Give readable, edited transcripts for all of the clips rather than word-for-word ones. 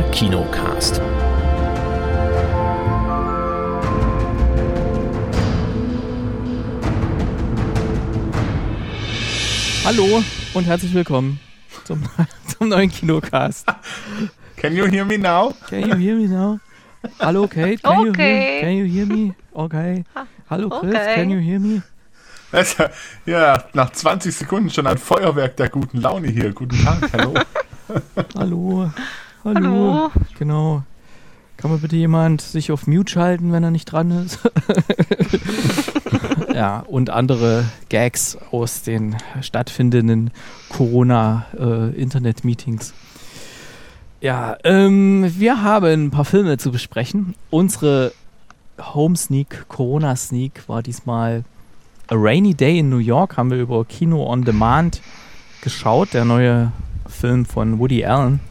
Kinocast. Hallo und herzlich willkommen zum neuen Kinocast. Can you hear me now? Can you hear me now? Hallo Kate, can you hear me? Okay. Hallo Chris, can you hear me? Ja, nach 20 Sekunden schon ein Feuerwerk der guten Laune hier. Guten Tag, hallo. Hallo. Genau. Kann man bitte jemand sich auf Mute schalten, wenn er nicht dran ist? Ja, und andere Gags aus den stattfindenden Corona-Internet-Meetings. Ja, wir haben ein paar Filme zu besprechen. Unsere Home-Sneak, Corona-Sneak war diesmal A Rainy Day in New York. Haben wir über Kino on Demand geschaut, der neue Film von Woody Allen.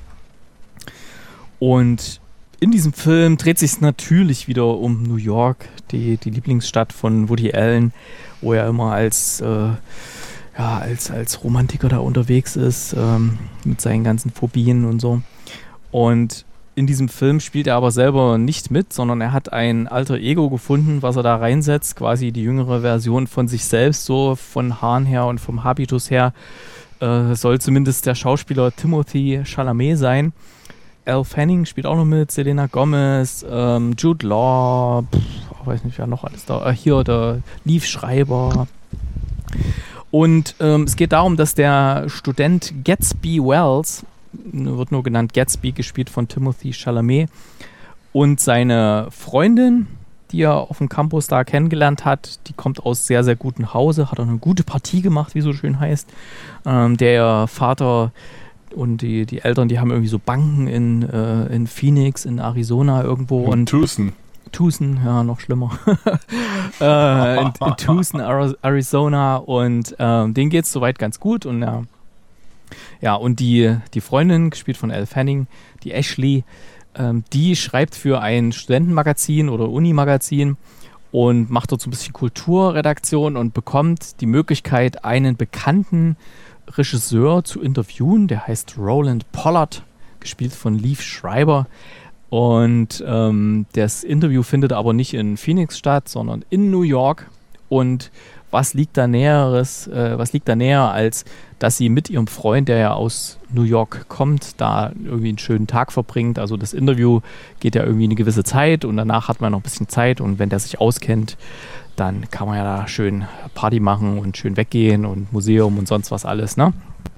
Und in diesem Film dreht sich natürlich wieder um New York, die Lieblingsstadt von Woody Allen, wo er immer als Romantiker da unterwegs ist, mit seinen ganzen Phobien und so. Und in diesem Film spielt er aber selber nicht mit, sondern er hat ein alter Ego gefunden, was er da reinsetzt, quasi die jüngere Version von sich selbst, so von Haaren her und vom Habitus her, soll zumindest der Schauspieler Timothée Chalamet sein. Elle Fanning spielt auch noch mit, Selena Gomez, Jude Law, weiß nicht, wer noch alles da, hier der Liev Schreiber. Und es geht darum, dass der Student Gatsby Wells, wird nur genannt Gatsby, gespielt von Timothée Chalamet, und seine Freundin, die er auf dem Campus da kennengelernt hat, die kommt aus sehr, sehr gutem Hause, hat auch eine gute Partie gemacht, wie so schön heißt. Der Vater und die Eltern, die haben irgendwie so Banken in Phoenix, in Arizona irgendwo. Und Tucson, ja, noch schlimmer. in Tucson, Arizona. Und denen geht es soweit ganz gut. Und ja, und die Freundin, gespielt von Elle Fanning, die Ashley, die schreibt für ein Studentenmagazin oder Unimagazin und macht dort so ein bisschen Kulturredaktion und bekommt die Möglichkeit, einen bekannten Regisseur zu interviewen, der heißt Roland Pollard, gespielt von Liev Schreiber. Und das Interview findet aber nicht in Phoenix statt, sondern in New York. Und was liegt da näher, als dass sie mit ihrem Freund, der ja aus New York kommt, da irgendwie einen schönen Tag verbringt. Also das Interview geht ja irgendwie eine gewisse Zeit und danach hat man noch ein bisschen Zeit. Und wenn der sich auskennt, dann kann man ja da schön Party machen und schön weggehen und Museum und sonst was alles, ne?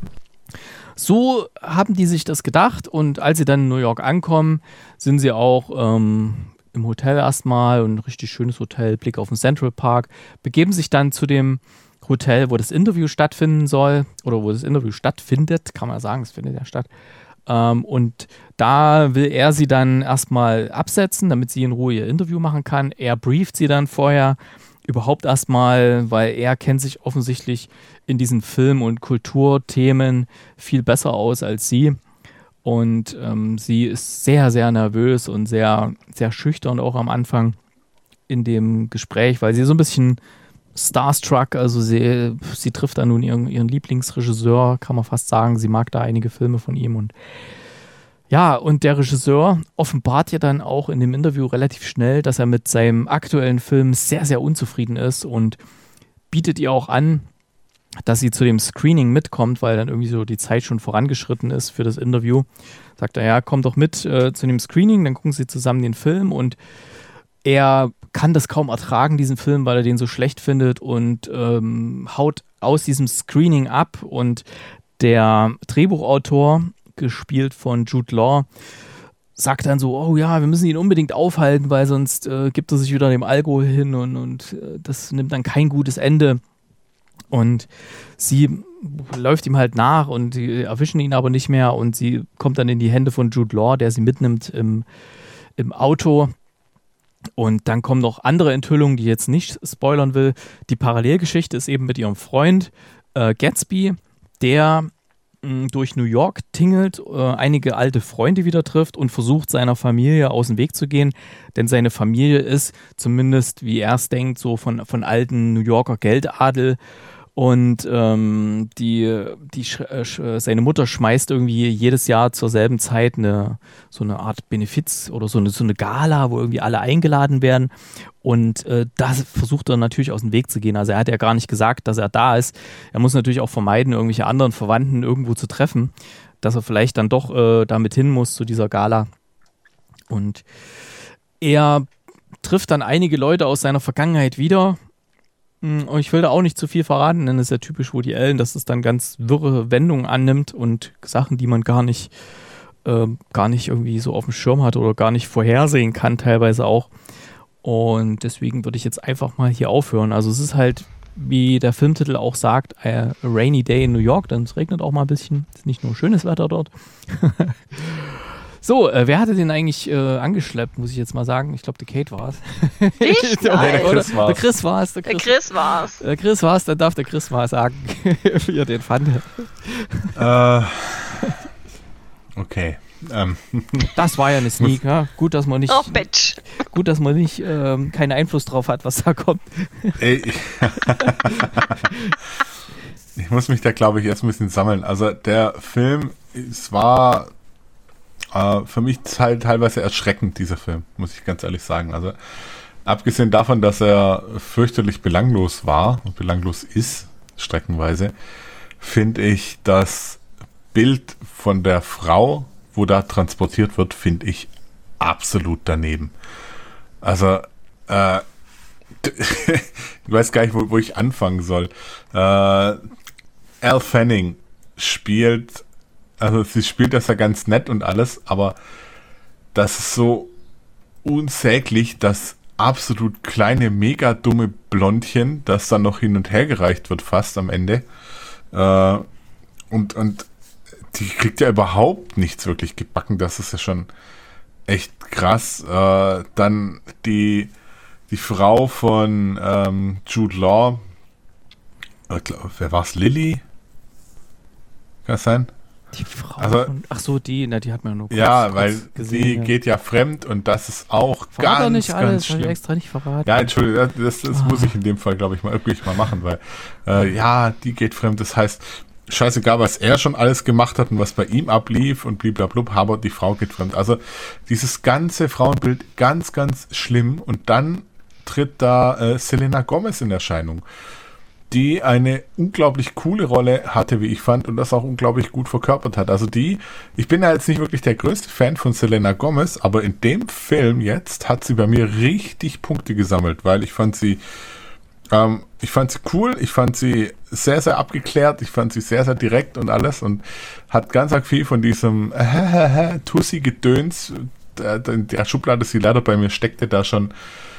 So haben die sich das gedacht, und als sie dann in New York ankommen, sind sie auch im Hotel erstmal, und ein richtig schönes Hotel, Blick auf den Central Park, begeben sich dann zu dem Hotel, wo das Interview stattfinden soll, oder wo das Interview stattfindet, kann man sagen, es findet ja statt. Und da will er sie dann erstmal absetzen, damit sie in Ruhe ihr Interview machen kann. Er brieft sie dann vorher überhaupt erstmal, weil er kennt sich offensichtlich in diesen Film- und Kulturthemen viel besser aus als sie. Und sie ist sehr, sehr nervös und sehr, sehr schüchtern auch am Anfang in dem Gespräch, weil sie so ein bisschen starstruck, also sie trifft dann nun ihren Lieblingsregisseur, kann man fast sagen. Sie mag da einige Filme von ihm, und ja, und der Regisseur offenbart ja dann auch in dem Interview relativ schnell, dass er mit seinem aktuellen Film sehr, sehr unzufrieden ist, und bietet ihr auch an, dass sie zu dem Screening mitkommt, weil dann irgendwie so die Zeit schon vorangeschritten ist für das Interview. Sagt er, ja, komm doch mit zu dem Screening, dann gucken sie zusammen den Film, und er kann das kaum ertragen, diesen Film, weil er den so schlecht findet, und haut aus diesem Screening ab. Und der Drehbuchautor, gespielt von Jude Law, sagt dann so, oh ja, wir müssen ihn unbedingt aufhalten, weil sonst gibt er sich wieder dem Alkohol hin, und das nimmt dann kein gutes Ende. Und sie läuft ihm halt nach, und sie erwischen ihn aber nicht mehr, und sie kommt dann in die Hände von Jude Law, der sie mitnimmt im Auto. Und dann kommen noch andere Enthüllungen, die ich jetzt nicht spoilern will. Die Parallelgeschichte ist eben mit ihrem Freund Gatsby, der durch New York tingelt, einige alte Freunde wieder trifft und versucht, seiner Familie aus dem Weg zu gehen. Denn seine Familie ist, zumindest wie er es denkt, so von alten New Yorker Geldadel. Und seine Mutter schmeißt irgendwie jedes Jahr zur selben Zeit so eine Art Benefiz oder so eine Gala, wo irgendwie alle eingeladen werden. Und das versucht er natürlich aus dem Weg zu gehen. Also er hat ja gar nicht gesagt, dass er da ist. Er muss natürlich auch vermeiden, irgendwelche anderen Verwandten irgendwo zu treffen, dass er vielleicht dann doch damit hin muss zu dieser Gala. Und er trifft dann einige Leute aus seiner Vergangenheit wieder. Ich will da auch nicht zu viel verraten, denn das ist ja typisch Woody Allen, dass es dann ganz wirre Wendungen annimmt und Sachen, die man gar nicht irgendwie so auf dem Schirm hat oder gar nicht vorhersehen kann, teilweise auch. Und deswegen würde ich jetzt einfach mal hier aufhören. Also es ist halt, wie der Filmtitel auch sagt, A Rainy Day in New York, denn es regnet auch mal ein bisschen. Es ist nicht nur schönes Wetter dort. So, wer hatte den eigentlich angeschleppt, muss ich jetzt mal sagen? Ich glaube, der Kate war es. Ich? Der Chris war es. Der Chris war es. Der Chris war's. Der Chris war es, dann darf der Chris mal sagen, wie er den fand. Okay. Das war ja eine Sneak, ja? Gut, dass man nicht, Oh, Bitch. keinen Einfluss drauf hat, was da kommt. Ich muss mich da, glaube ich, erst ein bisschen sammeln. Also der Film, es war für mich teilweise erschreckend, dieser Film, muss ich ganz ehrlich sagen. Also abgesehen davon, dass er fürchterlich belanglos war und belanglos ist, streckenweise, finde ich das Bild von der Frau, wo da transportiert wird, finde ich absolut daneben. Also ich weiß gar nicht, wo ich anfangen soll. Elle Fanning spielt, also sie spielt das ja ganz nett und alles, aber das ist so unsäglich, das absolut kleine, mega dumme Blondchen, das dann noch hin und her gereicht wird fast am Ende. Und die kriegt ja überhaupt nichts wirklich gebacken, das ist ja schon echt krass. Dann die Frau von Jude Law, wer war's, Lily? Kann das sein? Die Frau Also, von, ach so, die hat man nur kurz, ja, weil gesehen. die geht ja fremd und das ist auch Verrat doch ganz, nicht alles, ganz hab ich schlimm. extra nicht verraten. Ja, Entschuldigung, das muss ich in dem Fall, glaube ich, wirklich mal machen, weil ja, die geht fremd, das heißt, scheißegal, was er schon alles gemacht hat und was bei ihm ablief und bliblablub, aber die Frau geht fremd. Also dieses ganze Frauenbild ganz, ganz schlimm und dann tritt da Selena Gomez in Erscheinung, die eine unglaublich coole Rolle hatte, wie ich fand, und das auch unglaublich gut verkörpert hat. Also ich bin ja jetzt nicht wirklich der größte Fan von Selena Gomez, aber in dem Film jetzt hat sie bei mir richtig Punkte gesammelt, weil ich fand sie cool, ich fand sie sehr, sehr abgeklärt, ich fand sie sehr, sehr direkt und alles und hat ganz arg viel von diesem Tussi-Gedöns, der Schublade, die leider bei mir steckte, da schon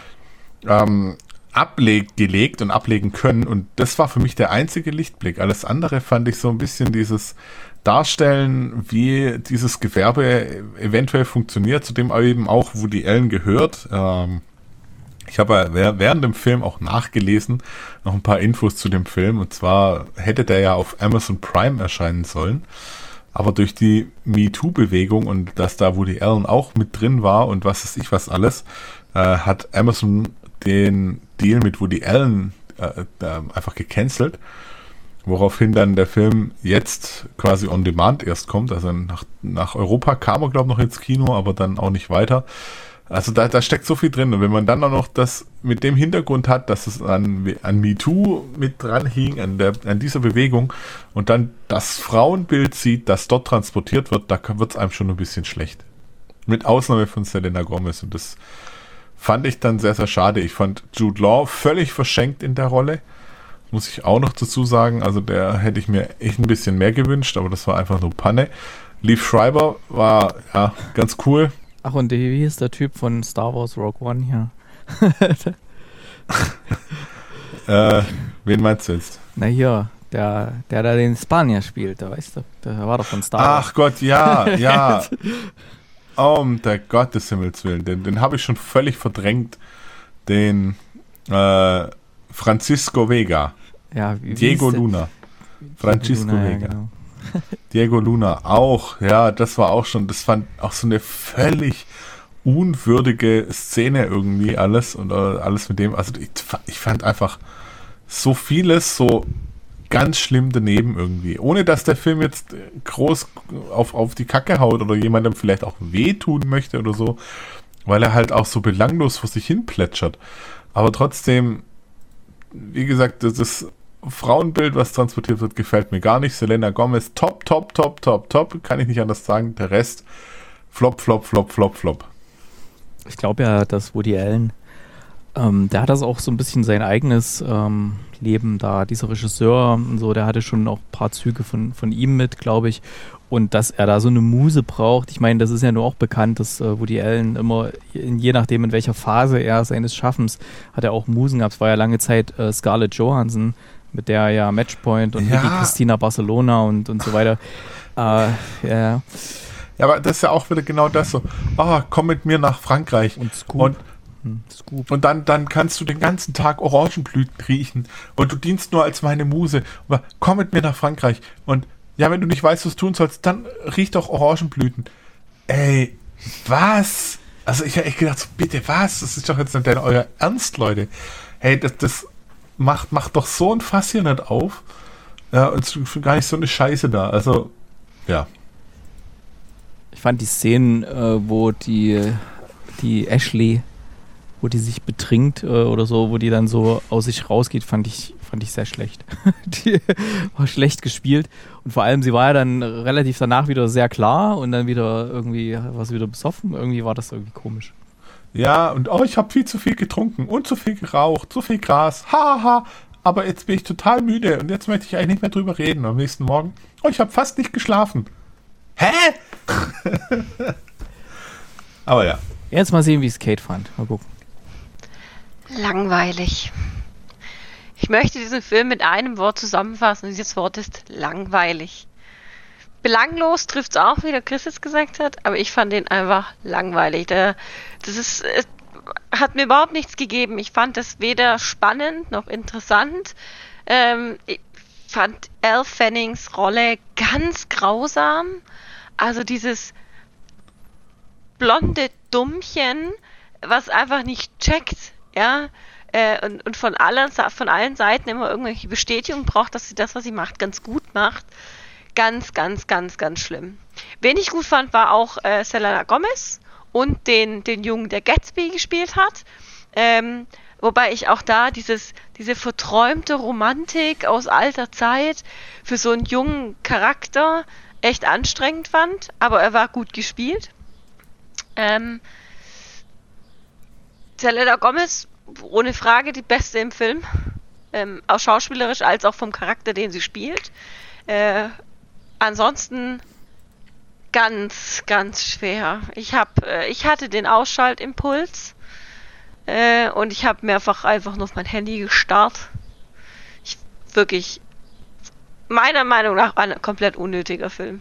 gelegt und ablegen können und das war für mich der einzige Lichtblick. Alles andere fand ich so ein bisschen dieses Darstellen, wie dieses Gewerbe eventuell funktioniert, zu dem eben auch Woody Allen gehört. Ich habe während dem Film auch nachgelesen, noch ein paar Infos zu dem Film und zwar hätte der ja auf Amazon Prime erscheinen sollen, aber durch die MeToo-Bewegung und dass da Woody Allen auch mit drin war und was weiß ich was alles, hat Amazon den Deal mit Woody Allen einfach gecancelt, woraufhin dann der Film jetzt quasi on demand erst kommt, also nach Europa kam er glaube ich noch ins Kino, aber dann auch nicht weiter. Also da steckt so viel drin und wenn man dann auch noch das mit dem Hintergrund hat, dass es an MeToo mit dran hing, an dieser Bewegung und dann das Frauenbild sieht, das dort transportiert wird, da wird es einem schon ein bisschen schlecht. Mit Ausnahme von Selena Gomez und das fand ich dann sehr, sehr schade. Ich fand Jude Law völlig verschenkt in der Rolle. Muss ich auch noch dazu sagen. Also der hätte ich mir echt ein bisschen mehr gewünscht, aber das war einfach nur Panne. Liev Schreiber war ja ganz cool. Ach, und wie ist der Typ von Star Wars Rogue One hier? Wen meinst du jetzt? Na hier, der da den Spanier spielt, da weißt du. Der war doch von Star Wars. Ach Gott, ja. Um der Gottes Himmels Willen, den habe ich schon völlig verdrängt. Den Francisco Vega. Ja, Diego Luna. Francisco Luna, Vega. Ja, genau. Diego Luna auch, ja, das fand auch so eine völlig unwürdige Szene irgendwie alles und alles mit dem, also ich fand einfach so vieles so ganz schlimm daneben irgendwie. Ohne dass der Film jetzt groß auf die Kacke haut oder jemandem vielleicht auch wehtun möchte oder so, weil er halt auch so belanglos vor sich hin plätschert. Aber trotzdem, wie gesagt, das Frauenbild, was transportiert wird, gefällt mir gar nicht. Selena Gomez, top, kann ich nicht anders sagen. Der Rest, flop. Ich glaube ja, dass Woody Allen, der hat das auch so ein bisschen sein eigenes Leben da, dieser Regisseur und so, der hatte schon auch ein paar Züge von ihm mit, glaube ich. Und dass er da so eine Muse braucht, ich meine, das ist ja nur auch bekannt, dass Woody Allen immer, je nachdem in welcher Phase er seines Schaffens, hat er auch Musen gehabt. Es war ja lange Zeit Scarlett Johansson, mit der ja Matchpoint und Vicky Cristina Barcelona und so weiter. Ja, aber das ist ja auch wieder genau das so. Komm mit mir nach Frankreich. Und Scoop. Und dann kannst du den ganzen Tag Orangenblüten riechen und du dienst nur als meine Muse. Aber komm mit mir nach Frankreich. Und ja, wenn du nicht weißt, was du tun sollst, dann riech doch Orangenblüten. Ey, was? Also ich habe echt gedacht, so, bitte was? Das ist doch jetzt nicht euer Ernst, Leute. Hey, das macht doch so ein Fass hier nicht auf. Ja, und es ist gar nicht so eine Scheiße da. Also, ja. Ich fand die Szenen, wo die Ashley, wo die sich betrinkt oder so, wo die dann so aus sich rausgeht, fand ich sehr schlecht. Die war schlecht gespielt. Und vor allem, sie war ja dann relativ danach wieder sehr klar und dann wieder irgendwie, war sie wieder besoffen. Irgendwie war das irgendwie komisch. Ja, und ich habe viel zu viel getrunken und zu viel geraucht, zu viel Gras. Haha, aber jetzt bin ich total müde und jetzt möchte ich eigentlich nicht mehr drüber reden. Am nächsten Morgen, ich habe fast nicht geschlafen. Hä? Aber ja. Jetzt mal sehen, wie es Kate fand. Mal gucken. Langweilig. Ich möchte diesen Film mit einem Wort zusammenfassen und dieses Wort ist langweilig. Belanglos trifft es auch, wie der Chris jetzt gesagt hat, aber ich fand den einfach langweilig. Hat mir überhaupt nichts gegeben. Ich fand das weder spannend noch interessant. Ich fand Elle Fannings Rolle ganz grausam. Also dieses blonde Dummchen, was einfach nicht checkt, ja, und von allen Seiten immer irgendwelche Bestätigung braucht, dass sie das, was sie macht, ganz gut macht. Ganz, ganz, ganz, ganz schlimm. Wen ich gut fand, war auch Selena Gomez und den Jungen, der Gatsby gespielt hat. Wobei ich auch da diese verträumte Romantik aus alter Zeit für so einen jungen Charakter echt anstrengend fand, aber er war gut gespielt. Selena Gomez, ohne Frage die Beste im Film, auch schauspielerisch als auch vom Charakter, den sie spielt. Ansonsten ganz, ganz schwer. Ich hatte den Ausschaltimpuls und ich habe mehrfach einfach nur auf mein Handy gestarrt. Wirklich, meiner Meinung nach, ein komplett unnötiger Film.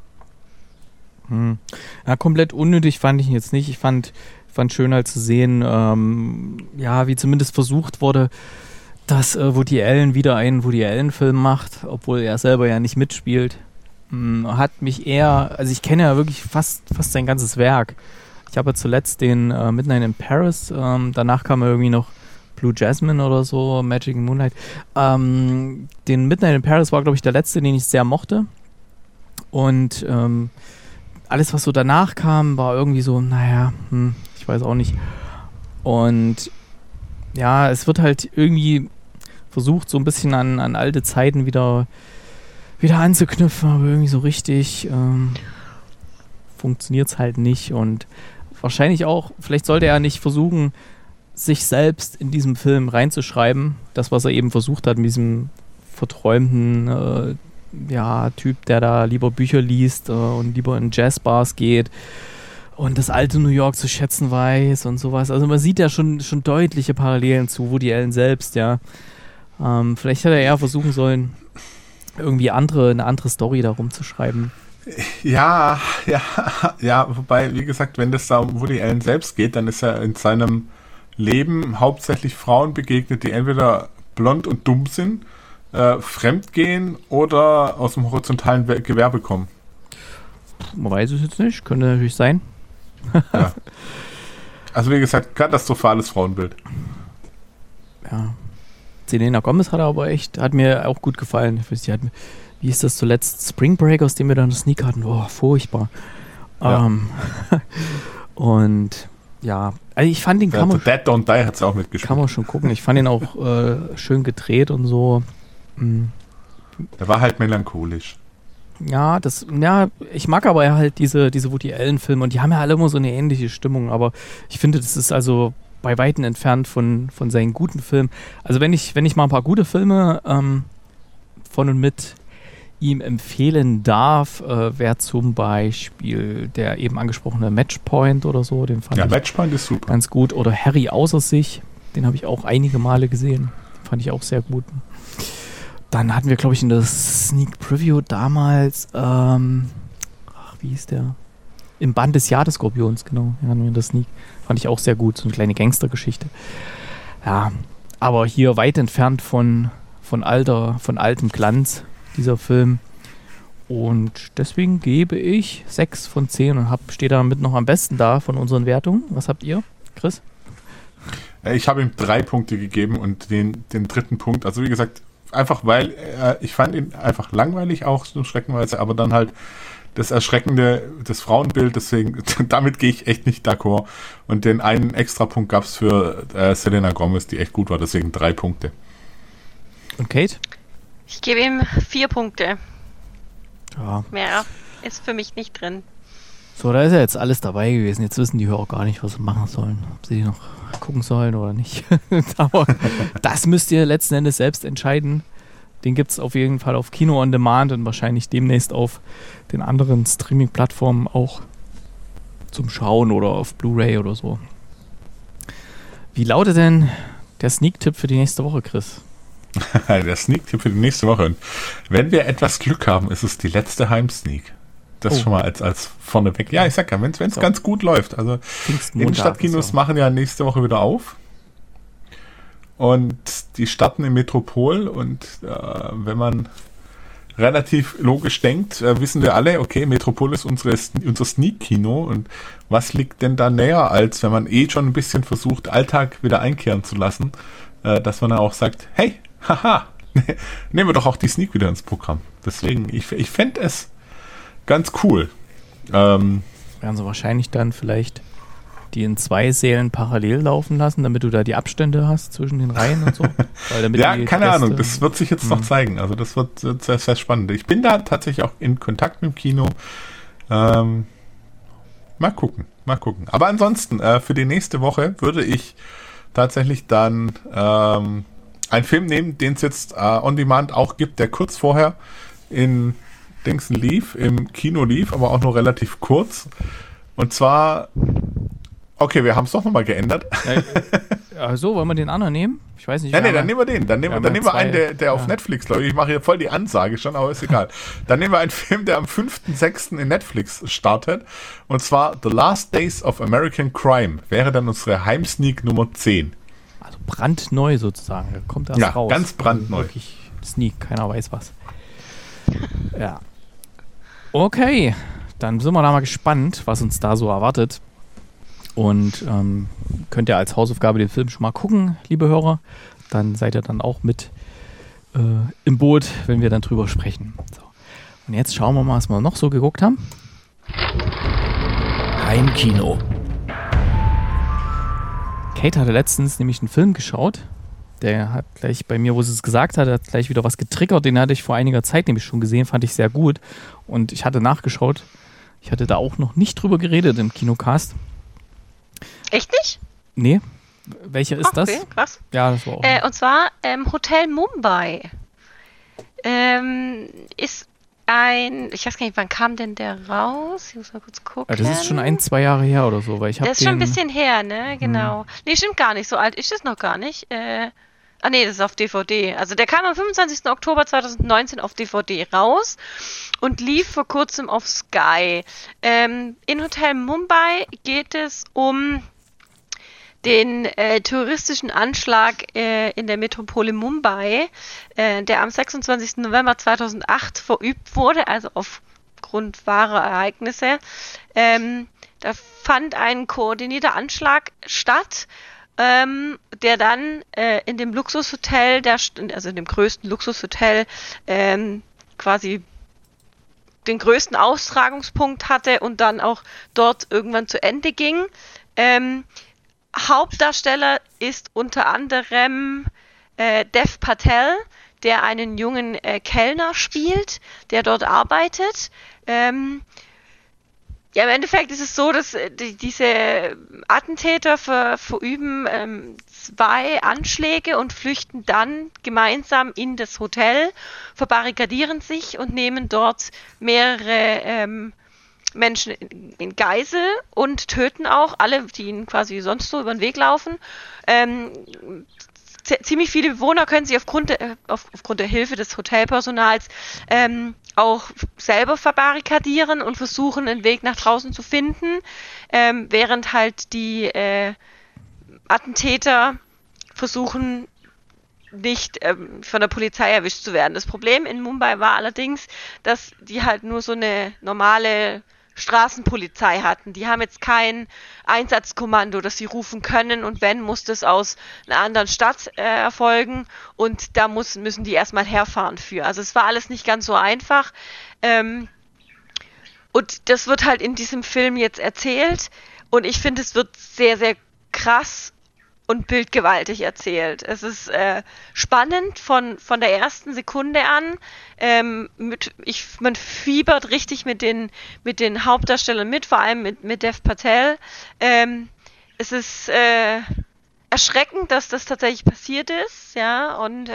Ja, komplett unnötig fand ich ihn jetzt nicht. Ich fand schön halt zu sehen, wie zumindest versucht wurde, dass Woody Allen wieder einen Woody Allen-Film macht, obwohl er selber ja nicht mitspielt. Hat mich eher, also ich kenne ja wirklich fast sein ganzes Werk. Ich habe ja zuletzt den Midnight in Paris, danach kam irgendwie noch Blue Jasmine oder so, Magic in Moonlight. Den Midnight in Paris war, glaube ich, der letzte, den ich sehr mochte. Und alles, was so danach kam, war irgendwie so, ich weiß auch nicht. Und ja, es wird halt irgendwie versucht, so ein bisschen an alte Zeiten wieder anzuknüpfen, aber irgendwie so richtig funktioniert es halt nicht. Und wahrscheinlich auch, vielleicht sollte er nicht versuchen, sich selbst in diesem Film reinzuschreiben. Das, was er eben versucht hat mit diesem verträumten Typ, der da lieber Bücher liest und lieber in Jazzbars geht und das alte New York zu schätzen weiß und sowas. Also man sieht ja schon deutliche Parallelen zu Woody Allen selbst, ja. Vielleicht hätte er eher versuchen sollen, irgendwie eine andere Story darum zu schreiben. Ja, wobei, wie gesagt, wenn das da um Woody Allen selbst geht, dann ist er in seinem Leben hauptsächlich Frauen begegnet, die entweder blond und dumm sind, fremdgehen oder aus dem horizontalen Gewerbe kommen. Man weiß es jetzt nicht, könnte natürlich sein. Ja. Also wie gesagt, katastrophales Frauenbild. Ja. Selena Gomez hat mir auch gut gefallen. Ich weiß, wie ist das zuletzt? Spring Break, aus dem wir dann das Sneak hatten. Oh, furchtbar. Ja. Und ja, also ich fand den Dead Don't Die hat es auch mitgespielt. Kann man schon gucken. Ich fand ihn auch schön gedreht und so. Der war halt melancholisch. Ja, ich mag aber halt diese Woody Allen-Filme und die haben ja alle immer so eine ähnliche Stimmung, aber ich finde, das ist also bei Weitem entfernt von seinen guten Filmen. Also wenn ich mal ein paar gute Filme von und mit ihm empfehlen darf, wäre zum Beispiel der eben angesprochene Matchpoint oder so, den fand ich Matchpoint ist super. Ganz gut. Oder Harry außer sich, den habe ich auch einige Male gesehen. Den fand ich auch sehr gut. Dann hatten wir, glaube ich, in der Sneak Preview damals, wie hieß der? Im Bann des Jadeskorpions, genau. Ja, hatten wir in der Sneak. Fand ich auch sehr gut, so eine kleine Gangstergeschichte. Ja, aber hier weit entfernt von altem Glanz, dieser Film. Und deswegen gebe ich 6 von 10 und stehe damit noch am besten da von unseren Wertungen. Was habt ihr, Chris? Ich habe ihm 3 Punkte gegeben und den dritten Punkt, also wie gesagt, einfach weil ich fand ihn einfach langweilig auch so schreckenweise, aber dann halt das Erschreckende, das Frauenbild, deswegen, damit gehe ich echt nicht d'accord. Und den einen Extrapunkt gab es für Selena Gomez, die echt gut war, deswegen 3 Punkte. Und Kate? Ich gebe ihm 4 Punkte. Ja. Mehr ist für mich nicht drin. So, da ist ja jetzt alles dabei gewesen. Jetzt wissen die Hörer gar nicht, was sie machen sollen. Ob sie noch gucken sollen oder nicht. Aber das müsst ihr letzten Endes selbst entscheiden. Den gibt es auf jeden Fall auf Kino on Demand und wahrscheinlich demnächst auf den anderen Streaming-Plattformen auch zum Schauen oder auf Blu-ray oder so. Wie lautet denn der Sneak-Tipp für die nächste Woche, Chris? Der Sneak-Tipp für die nächste Woche. Und wenn wir etwas Glück haben, ist es die letzte Heim-Sneak. Das schon mal als vorneweg. Ja, ich sag ja, wenn es ganz gut läuft. Also Innenstadtkinos machen ja nächste Woche wieder auf. Und die starten im Metropol. Und wenn man relativ logisch denkt, wissen wir alle, okay, Metropol ist unser Sneak-Kino. Und was liegt denn da näher, als wenn man schon ein bisschen versucht, Alltag wieder einkehren zu lassen, dass man dann auch sagt, hey, haha, nehmen wir doch auch die Sneak wieder ins Programm. Deswegen, ich fände es ganz cool. Werden sie wahrscheinlich dann vielleicht die in 2 Sälen parallel laufen lassen, damit du da die Abstände hast zwischen den Reihen und so? Ja, keine Ahnung, das wird sich jetzt noch zeigen. Also das wird sehr, sehr spannend. Ich bin da tatsächlich auch in Kontakt mit dem Kino. Mal gucken. Aber ansonsten, für die nächste Woche würde ich tatsächlich dann einen Film nehmen, den es jetzt on Demand auch gibt, der kurz vorher im Kino lief, aber auch nur relativ kurz. Und zwar, okay, wir haben es doch nochmal geändert. So, wollen wir den anderen nehmen? Ich weiß nicht. Dann nehmen wir den. Dann nehmen wir einen, der auf Netflix läuft. Ich mache hier voll die Ansage schon, aber ist egal. Dann nehmen wir einen Film, der am 5.6. in Netflix startet. Und zwar The Last Days of American Crime. Wäre dann unsere Heimsneak Nummer 10. Also brandneu sozusagen. Da kommt das raus. Ja, ganz brandneu. Wirklich Sneak, keiner weiß was. Ja. Okay, dann sind wir da mal gespannt, was uns da so erwartet. Und könnt ihr als Hausaufgabe den Film schon mal gucken, liebe Hörer. Dann seid ihr dann auch mit im Boot, wenn wir dann drüber sprechen. So. Und jetzt schauen wir mal, was wir noch so geguckt haben. Heimkino. Kate hatte letztens nämlich einen Film geschaut. Der hat gleich bei mir, wo sie es gesagt hat gleich wieder was getriggert. Den hatte ich vor einiger Zeit nämlich schon gesehen, fand ich sehr gut. Und ich hatte nachgeschaut. Ich hatte da auch noch nicht drüber geredet im Kinocast. Echt nicht? Nee. Welcher ist das? Okay, krass. Ja, das war auch. Und zwar Hotel Mumbai. Ist ein, ich weiß gar nicht, wann kam denn der raus? Ich muss mal kurz gucken. Ja, das ist schon 1-2 Jahre her oder so, weil ich habe Das ist schon ein bisschen her, ne? Genau. Nee, stimmt gar nicht. So alt ist es noch gar nicht. Nee, das ist auf DVD. Also der kam am 25. Oktober 2019 auf DVD raus und lief vor kurzem auf Sky. In Hotel Mumbai geht es um den terroristischen Anschlag in der Metropole Mumbai, der am 26. November 2008 verübt wurde, also aufgrund wahrer Ereignisse. Da fand ein koordinierter Anschlag statt der dann in dem Luxushotel, also in dem größten Luxushotel, quasi den größten Austragungspunkt hatte und dann auch dort irgendwann zu Ende ging. Hauptdarsteller ist unter anderem Dev Patel, der einen jungen Kellner spielt, der dort arbeitet. Ja, im Endeffekt ist es so, dass diese Attentäter verüben 2 Anschläge und flüchten dann gemeinsam in das Hotel, verbarrikadieren sich und nehmen dort mehrere Menschen in Geisel und töten auch alle, die ihnen quasi sonst so über den Weg laufen. Ziemlich viele Bewohner können sich aufgrund der Hilfe des Hotelpersonals auch selber verbarrikadieren und versuchen, einen Weg nach draußen zu finden, während halt die Attentäter versuchen, nicht von der Polizei erwischt zu werden. Das Problem in Mumbai war allerdings, dass die halt nur so eine normale Straßenpolizei hatten. Die haben jetzt kein Einsatzkommando, das sie rufen können, und wenn, muss das aus einer anderen Stadt erfolgen und da müssen die erstmal herfahren für. Also es war alles nicht ganz so einfach. Und das wird halt in diesem Film jetzt erzählt und ich finde, es wird sehr, sehr krass und bildgewaltig erzählt. Es ist spannend von der ersten Sekunde an. Man fiebert richtig mit den Hauptdarstellern mit, vor allem mit Dev Patel. Es ist erschreckend, dass das tatsächlich passiert ist, ja, und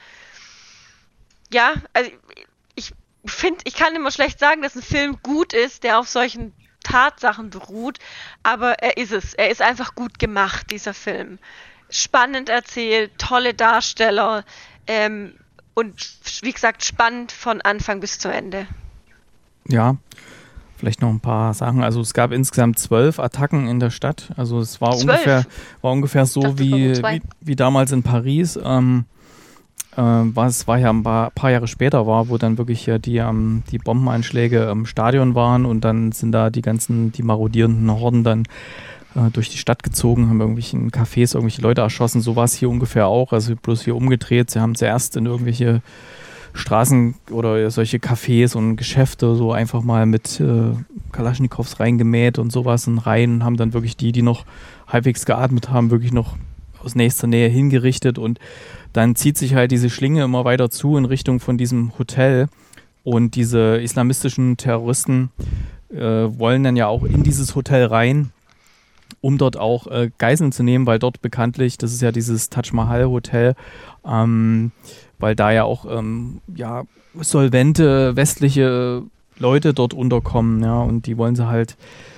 ja, also ich finde, ich kann immer schlecht sagen, dass ein Film gut ist, der auf solchen Tatsachen beruht, aber er ist es. Er ist einfach gut gemacht, dieser Film. Spannend erzählt, tolle Darsteller und wie gesagt, spannend von Anfang bis zu Ende. Ja, vielleicht noch ein paar Sachen. Also es gab insgesamt 12 Attacken in der Stadt. Also es war ungefähr so wie damals in Paris. Was war ja ein paar Jahre später war, wo dann wirklich ja die Bombeneinschläge im Stadion waren und dann sind da die marodierenden Horden dann durch die Stadt gezogen, haben irgendwelchen Cafés irgendwelche Leute erschossen. So war es hier ungefähr auch, also bloß hier umgedreht. Sie haben zuerst in irgendwelche Straßen oder solche Cafés und Geschäfte so einfach mal mit Kalaschnikows reingemäht und sowas in Reihen und haben dann wirklich die noch halbwegs geatmet haben, wirklich noch aus nächster Nähe hingerichtet und dann zieht sich halt diese Schlinge immer weiter zu in Richtung von diesem Hotel und diese islamistischen Terroristen wollen dann ja auch in dieses Hotel rein, um dort auch Geiseln zu nehmen, weil dort bekanntlich, das ist ja dieses Taj Mahal Hotel, weil da ja auch solvente westliche Leute dort unterkommen, ja, und die wollen sie halt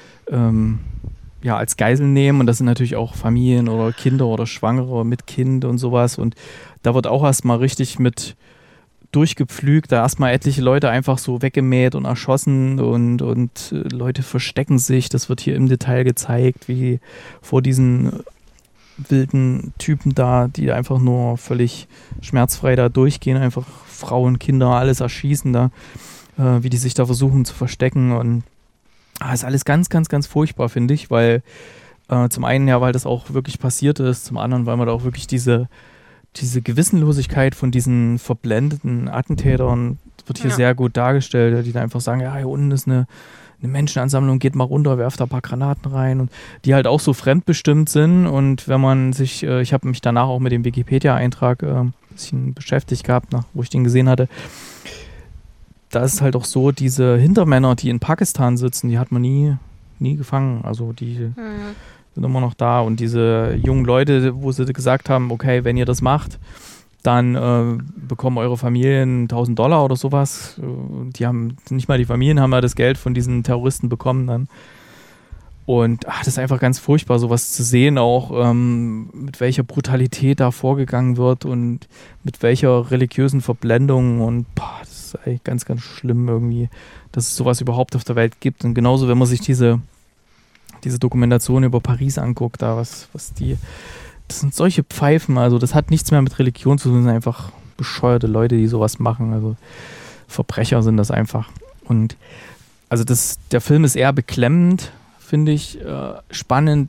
als Geiseln nehmen und das sind natürlich auch Familien oder Kinder oder Schwangere mit Kind und sowas und da wird auch erstmal richtig mit durchgepflügt, da erstmal etliche Leute einfach so weggemäht und erschossen und Leute verstecken sich, das wird hier im Detail gezeigt, wie vor diesen wilden Typen da, die einfach nur völlig schmerzfrei da durchgehen, einfach Frauen, Kinder, alles erschießen da, wie die sich da versuchen zu verstecken und ist alles ganz, ganz, ganz furchtbar, finde ich, weil zum einen ja, weil das auch wirklich passiert ist, zum anderen, weil man da auch wirklich diese Gewissenlosigkeit von diesen verblendeten Attentätern wird hier sehr gut dargestellt, die da einfach sagen, ja, hier unten ist eine Menschenansammlung, geht mal runter, werft da ein paar Granaten rein und die halt auch so fremdbestimmt sind und wenn man sich, ich habe mich danach auch mit dem Wikipedia-Eintrag ein bisschen beschäftigt gehabt, wo ich den gesehen hatte, da ist halt auch so, diese Hintermänner, die in Pakistan sitzen, die hat man nie gefangen. Also die sind immer noch da. Und diese jungen Leute, wo sie gesagt haben, okay, wenn ihr das macht, dann bekommen eure Familien $1.000 oder sowas. Die haben, nicht mal die Familien haben ja das Geld von diesen Terroristen bekommen dann. Und das ist einfach ganz furchtbar, sowas zu sehen, auch mit welcher Brutalität da vorgegangen wird und mit welcher religiösen Verblendung und das ist eigentlich ganz, ganz schlimm irgendwie, dass es sowas überhaupt auf der Welt gibt. Und genauso, wenn man sich diese Dokumentation über Paris anguckt, da das sind solche Pfeifen, also das hat nichts mehr mit Religion zu tun, das sind einfach bescheuerte Leute, die sowas machen, also Verbrecher sind das einfach. Und also der Film ist eher beklemmend, finde ich, spannend,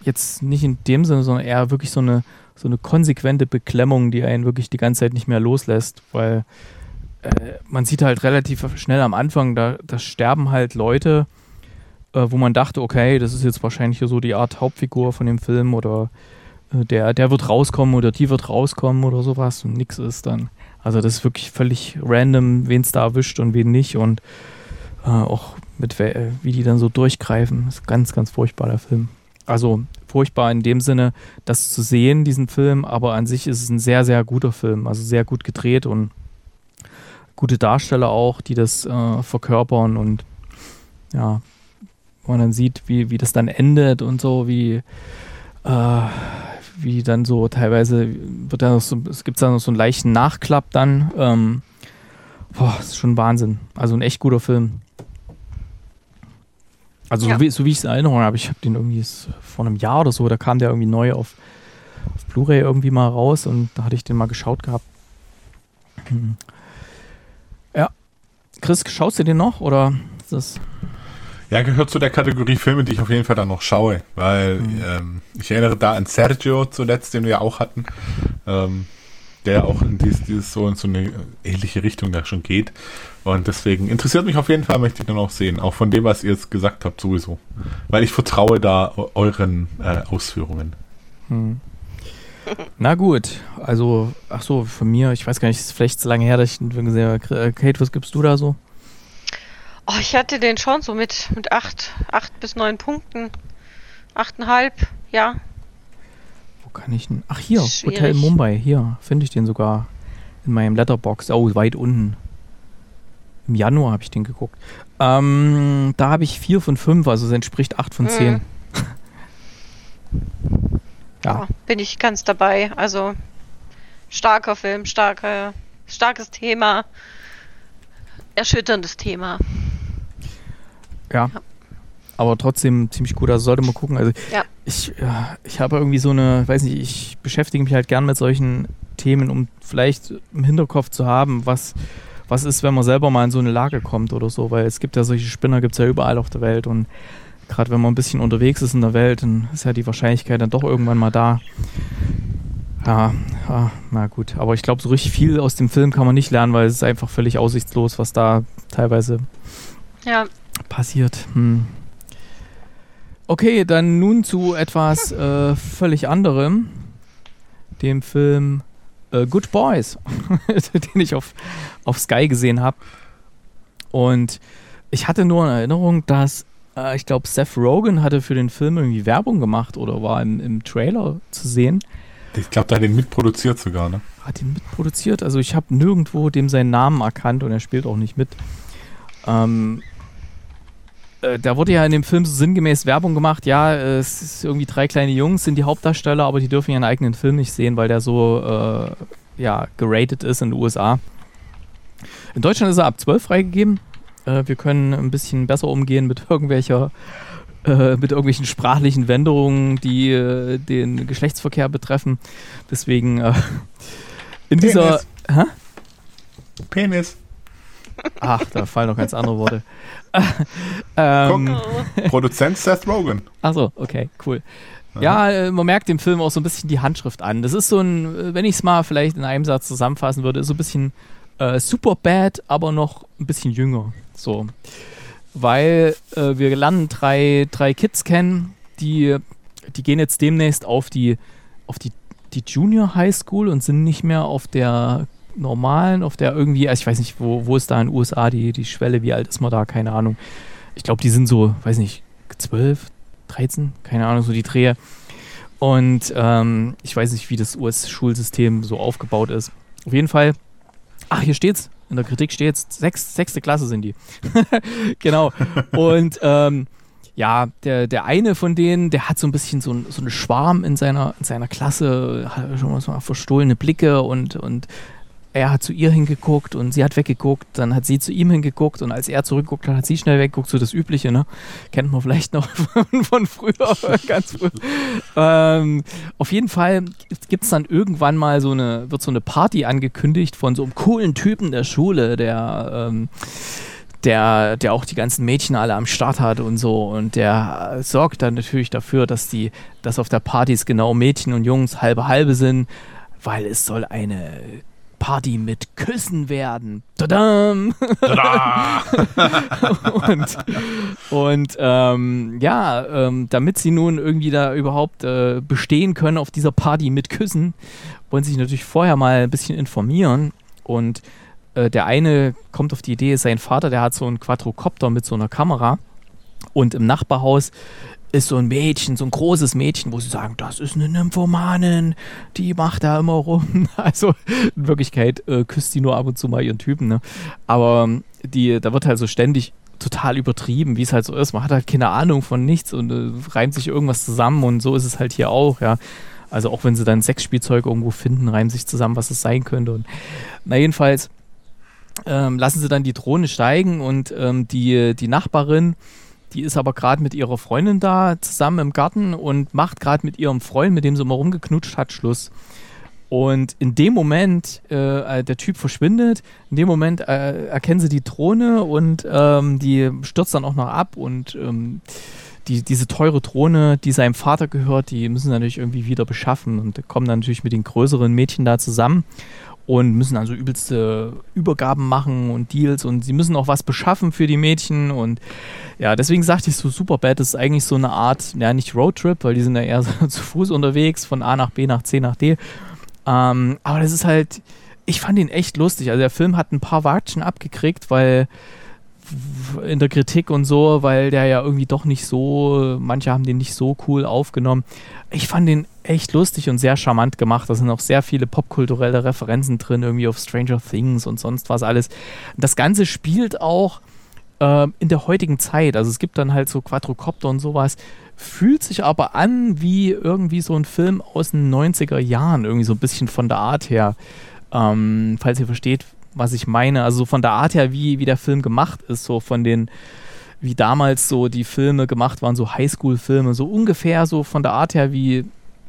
jetzt nicht in dem Sinne, sondern eher wirklich so eine konsequente Beklemmung, die einen wirklich die ganze Zeit nicht mehr loslässt, weil man sieht halt relativ schnell am Anfang, da sterben halt Leute, wo man dachte, okay, das ist jetzt wahrscheinlich so die Art Hauptfigur von dem Film oder der wird rauskommen oder die wird rauskommen oder sowas und nix ist dann. Also das ist wirklich völlig random, wen es da erwischt und wen nicht und auch mit wie die dann so durchgreifen. Das ist ganz, ganz furchtbar, der Film. Also furchtbar in dem Sinne, das zu sehen, diesen Film, aber an sich ist es ein sehr, sehr guter Film. Also sehr gut gedreht und gute Darsteller auch, die das verkörpern und ja, man dann sieht, wie das dann endet und so, wie dann so teilweise wird dann es gibt dann noch so einen leichten Nachklapp dann. Das ist schon Wahnsinn. Also ein echt guter Film. Also so wie ich es in Erinnerung habe, ich habe den irgendwie vor einem Jahr oder so, da kam der irgendwie neu auf Blu-ray irgendwie mal raus und da hatte ich den mal geschaut gehabt. Ja. Chris, schaust du den noch oder ist das... Ja, gehört zu der Kategorie Filme, die ich auf jeden Fall dann noch schaue, weil ich erinnere da an Sergio zuletzt, den wir ja auch hatten, der auch in so eine ähnliche Richtung da schon geht. Und deswegen interessiert mich auf jeden Fall, möchte ich dann auch sehen, auch von dem, was ihr jetzt gesagt habt, sowieso. Weil ich vertraue da euren Ausführungen. Na gut, also, ach so, von mir, ich weiß gar nicht, ist vielleicht zu lange her, dass ich den gesehen habe. Kate, was gibst du da so? Oh, ich hatte den schon so mit 8 bis 9 Punkten. 8,5, ja. Wo kann ich denn? Ach, hier, Schwierig. Hotel Mumbai, hier, finde ich den sogar in meinem Letterboxd. Oh, weit unten. Im Januar habe ich den geguckt. Da habe ich 4 von 5, also es entspricht 8 von 10. Ja. Bin ich ganz dabei. Also, starker Film, starkes Thema. Erschütterndes Thema. Ja. Aber trotzdem ziemlich gut, also sollte man gucken. Also ich habe irgendwie so eine, weiß nicht, ich beschäftige mich halt gern mit solchen Themen, um vielleicht im Hinterkopf zu haben, was ist, wenn man selber mal in so eine Lage kommt oder so, weil es gibt ja solche Spinner, gibt es ja überall auf der Welt und gerade wenn man ein bisschen unterwegs ist in der Welt, dann ist ja die Wahrscheinlichkeit dann doch irgendwann mal da. Ja, na gut. Aber ich glaube, so richtig viel aus dem Film kann man nicht lernen, weil es ist einfach völlig aussichtslos, was da teilweise passiert. Okay, dann nun zu etwas völlig anderem. Dem Film Good Boys, den ich auf Sky gesehen habe. Und ich hatte nur in Erinnerung, dass ich glaube, Seth Rogen hatte für den Film irgendwie Werbung gemacht oder war im Trailer zu sehen. Ich glaube, der hat den mitproduziert sogar, ne? Hat ihn mitproduziert? Also ich habe nirgendwo dem seinen Namen erkannt und er spielt auch nicht mit. Da wurde ja in dem Film so sinngemäß Werbung gemacht, ja, es ist irgendwie 3 kleine Jungs, sind die Hauptdarsteller, aber die dürfen ihren eigenen Film nicht sehen, weil der so geratet ist in den USA. In Deutschland ist er ab 12 freigegeben. Wir können ein bisschen besser umgehen mit irgendwelchen sprachlichen Wendungen, die den Geschlechtsverkehr betreffen. Deswegen in Penis. dieser... Penis. Ach, da fallen noch ganz andere Worte. Guck, Produzent Seth Rogen. Achso, okay, cool. Ja, man merkt dem Film auch so ein bisschen die Handschrift an. Das ist so ein, wenn ich es mal vielleicht in einem Satz zusammenfassen würde, ist so ein bisschen Superbad, aber noch ein bisschen jünger. So. Weil wir lernen drei Kids kennen, die gehen jetzt demnächst auf die Junior High School und sind nicht mehr auf der normalen, auf der irgendwie, also ich weiß nicht, wo ist da in den USA die Schwelle, wie alt ist man da, keine Ahnung. Ich glaube, die sind so, weiß nicht, 12, 13, keine Ahnung, so die Drehe. Und ich weiß nicht, wie das US-Schulsystem so aufgebaut ist. Auf jeden Fall, hier steht's, in der Kritik steht's, 6. Klasse sind die. Genau. Und der eine von denen, der hat so ein bisschen so eine Schwarm in seiner Klasse, hat schon mal so verstohlene Blicke und er hat zu ihr hingeguckt und sie hat weggeguckt, dann hat sie zu ihm hingeguckt und als er zurückgeguckt hat, hat sie schnell weggeguckt, so das Übliche, ne? Kennt man vielleicht noch von früher, ganz früh. Auf jeden Fall gibt es dann irgendwann mal wird so eine Party angekündigt von so einem coolen Typen der Schule, der auch die ganzen Mädchen alle am Start hat und so. Und der sorgt dann natürlich dafür, dass auf der Partys genau Mädchen und Jungs halbe sind, weil es soll eine Party mit Küssen werden. Tadam! Tada! Damit sie nun irgendwie da überhaupt bestehen können auf dieser Party mit Küssen, wollen sie sich natürlich vorher mal ein bisschen informieren. Und der eine kommt auf die Idee, sein Vater, der hat so einen Quadrocopter mit so einer Kamera. Und im Nachbarhaus ist so ein Mädchen, so ein großes Mädchen, wo sie sagen, das ist eine Nymphomanin, die macht da immer rum. Also in Wirklichkeit küsst die nur ab und zu mal ihren Typen, ne? Aber da wird halt so ständig total übertrieben, wie es halt so ist. Man hat halt keine Ahnung von nichts und reimt sich irgendwas zusammen und so ist es halt hier auch, ja. Also auch wenn sie dann Sexspielzeug irgendwo finden, reimen sich zusammen, was es sein könnte. Und jedenfalls lassen sie dann die Drohne steigen und die Nachbarin, die ist aber gerade mit ihrer Freundin da zusammen im Garten und macht gerade mit ihrem Freund, mit dem sie mal rumgeknutscht hat, Schluss. Und in dem Moment, der Typ verschwindet, in dem Moment erkennen sie die Drohne und die stürzt dann auch noch ab und diese teure Drohne, die seinem Vater gehört, die müssen sie natürlich irgendwie wieder beschaffen und kommen dann natürlich mit den größeren Mädchen da zusammen und müssen also übelste Übergaben machen und Deals und sie müssen auch was beschaffen für die Mädchen und ja, deswegen sagte ich so, Superbad ist eigentlich so eine Art, ja nicht Roadtrip, weil die sind ja eher so zu Fuß unterwegs, von A nach B nach C nach D, aber das ist halt, ich fand ihn echt lustig, also der Film hat ein paar Watschen abgekriegt, weil in der Kritik und so, weil der ja irgendwie doch nicht so, manche haben den nicht so cool aufgenommen. Ich fand den echt lustig und sehr charmant gemacht. Da sind auch sehr viele popkulturelle Referenzen drin, irgendwie auf Stranger Things und sonst was alles. Das Ganze spielt auch in der heutigen Zeit. Also es gibt dann halt so Quadrocopter und sowas. Fühlt sich aber an wie irgendwie so ein Film aus den 90er Jahren, irgendwie so ein bisschen von der Art her. Falls ihr versteht, was ich meine, also von der Art her, wie der Film gemacht ist, so von den, wie damals so die Filme gemacht waren, so Highschool-Filme, so ungefähr so von der Art her, wie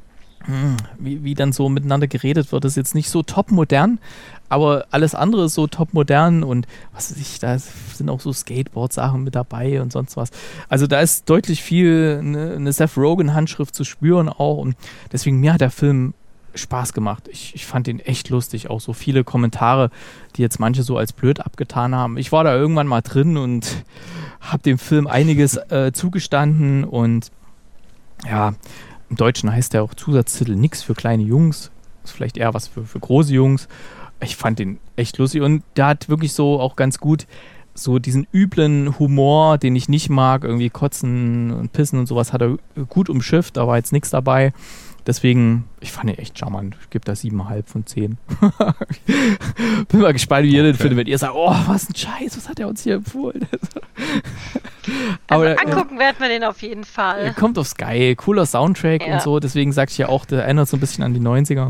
dann so miteinander geredet wird, ist jetzt nicht so top modern, aber alles andere ist so top modern und was weiß ich, da sind auch so Skateboard-Sachen mit dabei und sonst was. Also da ist deutlich viel eine Seth Rogen-Handschrift zu spüren auch und deswegen mir hat der Film Spaß gemacht. Ich fand den echt lustig. Auch so viele Kommentare, die jetzt manche so als blöd abgetan haben. Ich war da irgendwann mal drin und habe dem Film einiges zugestanden und ja, im Deutschen heißt der auch Zusatztitel Nix für kleine Jungs. Ist vielleicht eher was für große Jungs. Ich fand den echt lustig und der hat wirklich so auch ganz gut so diesen üblen Humor, den ich nicht mag, irgendwie Kotzen und Pissen und sowas, hat er gut umschifft, da war jetzt nichts dabei. Deswegen, ich fand ihn echt charmant. Ich gebe da 7,5 von 10. Bin mal gespannt, wie ihr den findet, wenn ihr sagt, oh, was ein Scheiß, was hat er uns hier empfohlen? Aber angucken werden wir den auf jeden Fall. Kommt auf Sky, cooler Soundtrack und so, deswegen sag ich ja auch, der erinnert so ein bisschen an die 90er.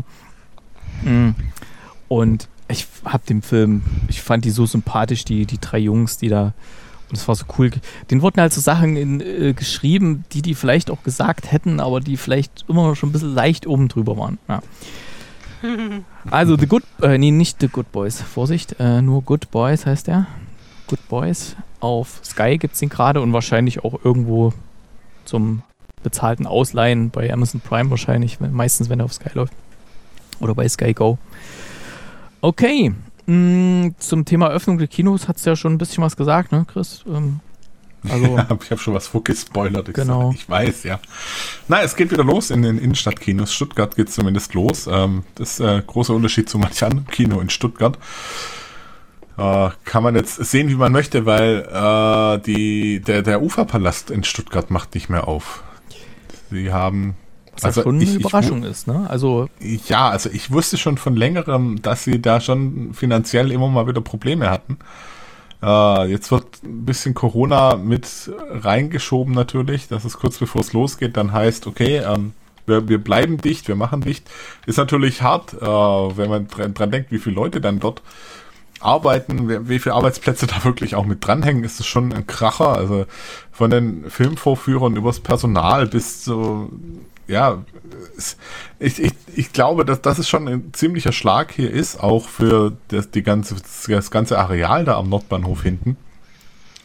Und ich hab den Film, ich fand die so sympathisch, die drei Jungs, die da. Und das war so cool. Den wurden halt so Sachen geschrieben, die vielleicht auch gesagt hätten, aber die vielleicht immer schon ein bisschen leicht oben drüber waren. Ja. Also nicht The Good Boys. Vorsicht, nur Good Boys heißt der. Good Boys. Auf Sky gibt es den gerade und wahrscheinlich auch irgendwo zum bezahlten Ausleihen bei Amazon Prime wahrscheinlich. Meistens, wenn er auf Sky läuft. Oder bei Sky Go. Okay. Zum Thema Öffnung der Kinos hat es ja schon ein bisschen was gesagt, ne, Chris? Also, ja, ich habe schon was vorgespoilert. Genau. Ich weiß, ja. Na, es geht wieder los in den Innenstadtkinos. Stuttgart geht zumindest los. Das ist ein großer Unterschied zu manch anderem Kino in Stuttgart. Kann man jetzt sehen, wie man möchte, weil der Uferpalast in Stuttgart macht nicht mehr auf. Sie haben... Was also schon eine Überraschung ist, ne? Also ja, also ich wusste schon von längerem, dass sie da schon finanziell immer mal wieder Probleme hatten. Jetzt wird ein bisschen Corona mit reingeschoben natürlich, dass es kurz bevor es losgeht dann heißt, okay, wir bleiben dicht, wir machen dicht. Ist natürlich hart, wenn man dran denkt, wie viele Leute dann dort arbeiten, wie viele Arbeitsplätze da wirklich auch mit dranhängen, ist es schon ein Kracher. Also von den Filmvorführern übers Personal bis zu... Ja, ich glaube, dass das ist schon ein ziemlicher Schlag hier ist, auch für das ganze Areal da am Nordbahnhof hinten.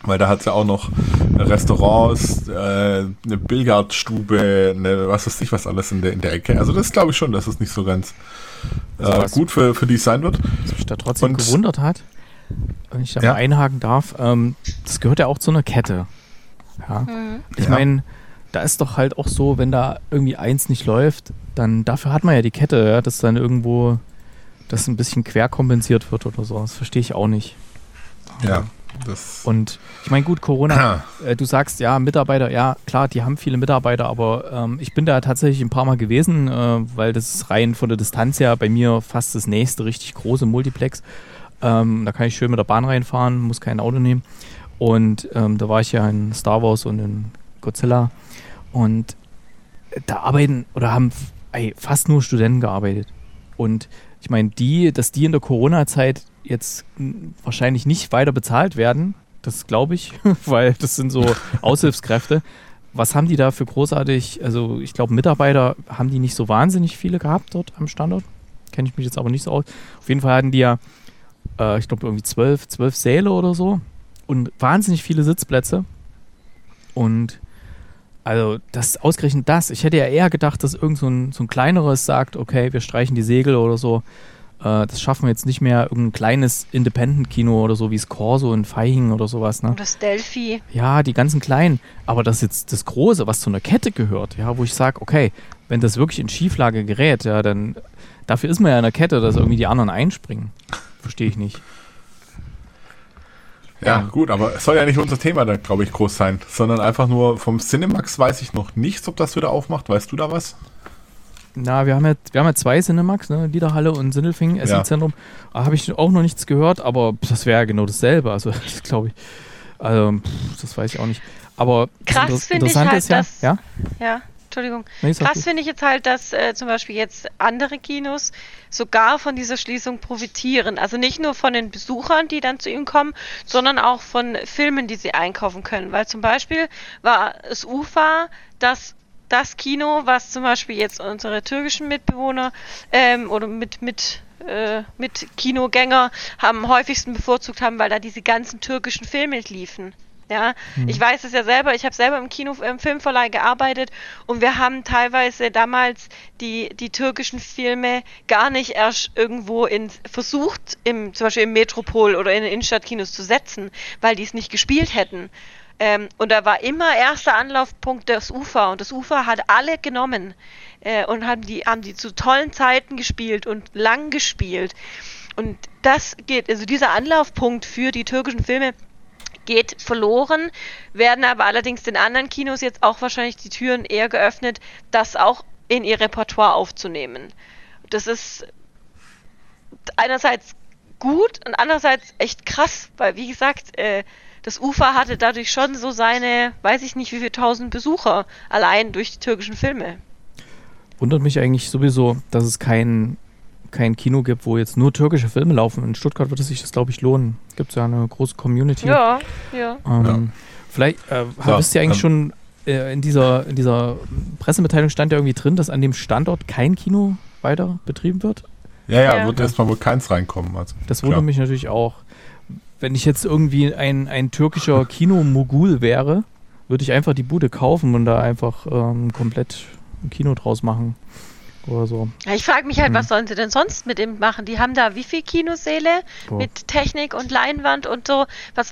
Weil da hat es ja auch noch Restaurants, eine Billardstube, was weiß ich was alles in der Ecke. Also das glaube ich schon, dass es nicht so ganz gut für die sein wird. Was mich da trotzdem gewundert hat, wenn ich da mal einhaken darf, das gehört ja auch zu einer Kette. Ja. Ich meine, da ist doch halt auch so, wenn da irgendwie eins nicht läuft, dann dafür hat man ja die Kette, ja, dass dann irgendwo das ein bisschen quer kompensiert wird oder so. Das verstehe ich auch nicht. Ja. Und ich meine, gut, Corona, du sagst, ja, Mitarbeiter, ja, klar, die haben viele Mitarbeiter, aber ich bin da tatsächlich ein paar Mal gewesen, weil das ist rein von der Distanz her bei mir fast das nächste richtig große Multiplex. Da kann ich schön mit der Bahn reinfahren, muss kein Auto nehmen. Und da war ich ja in Star Wars und in Godzilla. Und da arbeiten oder haben fast nur Studenten gearbeitet. Und ich meine, dass die in der Corona-Zeit jetzt wahrscheinlich nicht weiter bezahlt werden, das glaube ich, weil das sind so Aushilfskräfte. Was haben die da für großartig, also ich glaube Mitarbeiter haben die nicht so wahnsinnig viele gehabt dort am Standort, kenne ich mich jetzt aber nicht so aus. Auf jeden Fall hatten die ja, ich glaube irgendwie 12 Säle oder so und wahnsinnig viele Sitzplätze und also das ausgerechnet das, ich hätte ja eher gedacht, dass irgend so ein kleineres sagt, okay, wir streichen die Segel oder so. Das schaffen wir jetzt nicht mehr, irgendein kleines Independent-Kino oder so, wie das Corso in Vaihingen oder sowas. Ne? Und das Delphi. Ja, die ganzen kleinen. Aber das jetzt das Große, was zu einer Kette gehört, ja, wo ich sage, okay, wenn das wirklich in Schieflage gerät, ja, dann dafür ist man ja in der Kette, dass irgendwie die anderen einspringen. Verstehe ich nicht. Ja, gut, aber es soll ja nicht unser Thema da, glaube ich, groß sein, sondern einfach nur vom Cinemax weiß ich noch nichts, ob das wieder aufmacht. Weißt du da was? Na, wir haben ja zwei Cinemax, ne? Liederhalle und Sindelfingen, Essenzzentrum. Da habe ich auch noch nichts gehört, aber das wäre ja genau dasselbe. Also, das glaube ich. Also, das weiß ich auch nicht. Aber krass finde ich halt, ist ja, Entschuldigung. Nee, krass finde ich jetzt halt, dass zum Beispiel jetzt andere Kinos sogar von dieser Schließung profitieren. Also nicht nur von den Besuchern, die dann zu ihnen kommen, sondern auch von Filmen, die sie einkaufen können. Weil zum Beispiel war das UFA das Kino, was zum Beispiel jetzt unsere türkischen Mitbewohner oder mit Kinogänger am häufigsten bevorzugt haben, weil da diese ganzen türkischen Filme liefen. Ja, ich weiß es ja selber, ich habe selber im Filmverleih gearbeitet und wir haben teilweise damals die türkischen Filme gar nicht erst irgendwo versucht, zum Beispiel im Metropol oder in den Innenstadtkinos zu setzen, weil die es nicht gespielt hätten. Und da war immer erster Anlaufpunkt das UFA und das UFA hat alle genommen und haben die zu tollen Zeiten gespielt und lang gespielt. Und dieser Anlaufpunkt für die türkischen Filme geht verloren, werden aber allerdings den anderen Kinos jetzt auch wahrscheinlich die Türen eher geöffnet, das auch in ihr Repertoire aufzunehmen. Das ist einerseits gut und andererseits echt krass, weil wie gesagt, das UFA hatte dadurch schon so seine, weiß ich nicht wie viele 1000 Besucher, allein durch die türkischen Filme. Wundert mich eigentlich sowieso, dass es kein Kino gibt, wo jetzt nur türkische Filme laufen. In Stuttgart würde sich das, glaube ich, lohnen. Gibt es ja eine große Community. Ja. Vielleicht wisst ihr eigentlich schon, in dieser Pressemitteilung stand ja irgendwie drin, dass an dem Standort kein Kino weiter betrieben wird. Ja. Wird erstmal wohl keins reinkommen. Also, das wundert mich natürlich auch. Wenn ich jetzt irgendwie ein türkischer Kinomogul wäre, würde ich einfach die Bude kaufen und da einfach komplett ein Kino draus machen. Oder so. Ja, ich frage mich halt, was sollen sie denn sonst mit dem machen? Die haben da wie viel Kinosäle mit Technik und Leinwand und so.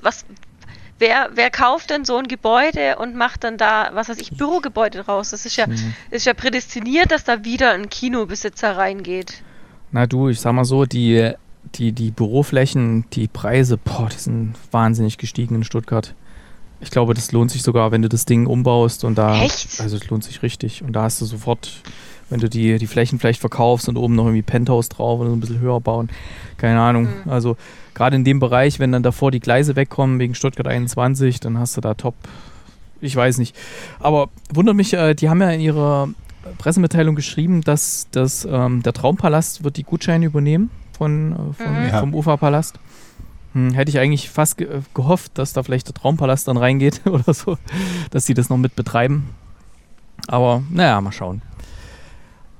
Wer kauft denn so ein Gebäude und macht dann da, was weiß ich, Bürogebäude draus? Das ist ja prädestiniert, dass da wieder ein Kinobesitzer reingeht. Na du, ich sag mal so, die Büroflächen, die Preise, die sind wahnsinnig gestiegen in Stuttgart. Ich glaube, das lohnt sich sogar, wenn du das Ding umbaust und da. Echt? Also es lohnt sich richtig. Und da hast du sofort, wenn du die Flächen vielleicht verkaufst und oben noch irgendwie Penthouse drauf und so ein bisschen höher bauen. Keine Ahnung. Also gerade in dem Bereich, wenn dann davor die Gleise wegkommen wegen Stuttgart 21, dann hast du da top. Ich weiß nicht. Aber wundert mich, die haben ja in ihrer Pressemitteilung geschrieben, dass der Traumpalast wird die Gutscheine übernehmen vom Uferpalast. Hätte ich eigentlich fast gehofft, dass da vielleicht der Traumpalast dann reingeht oder so, dass sie das noch mit betreiben. Aber naja, mal schauen.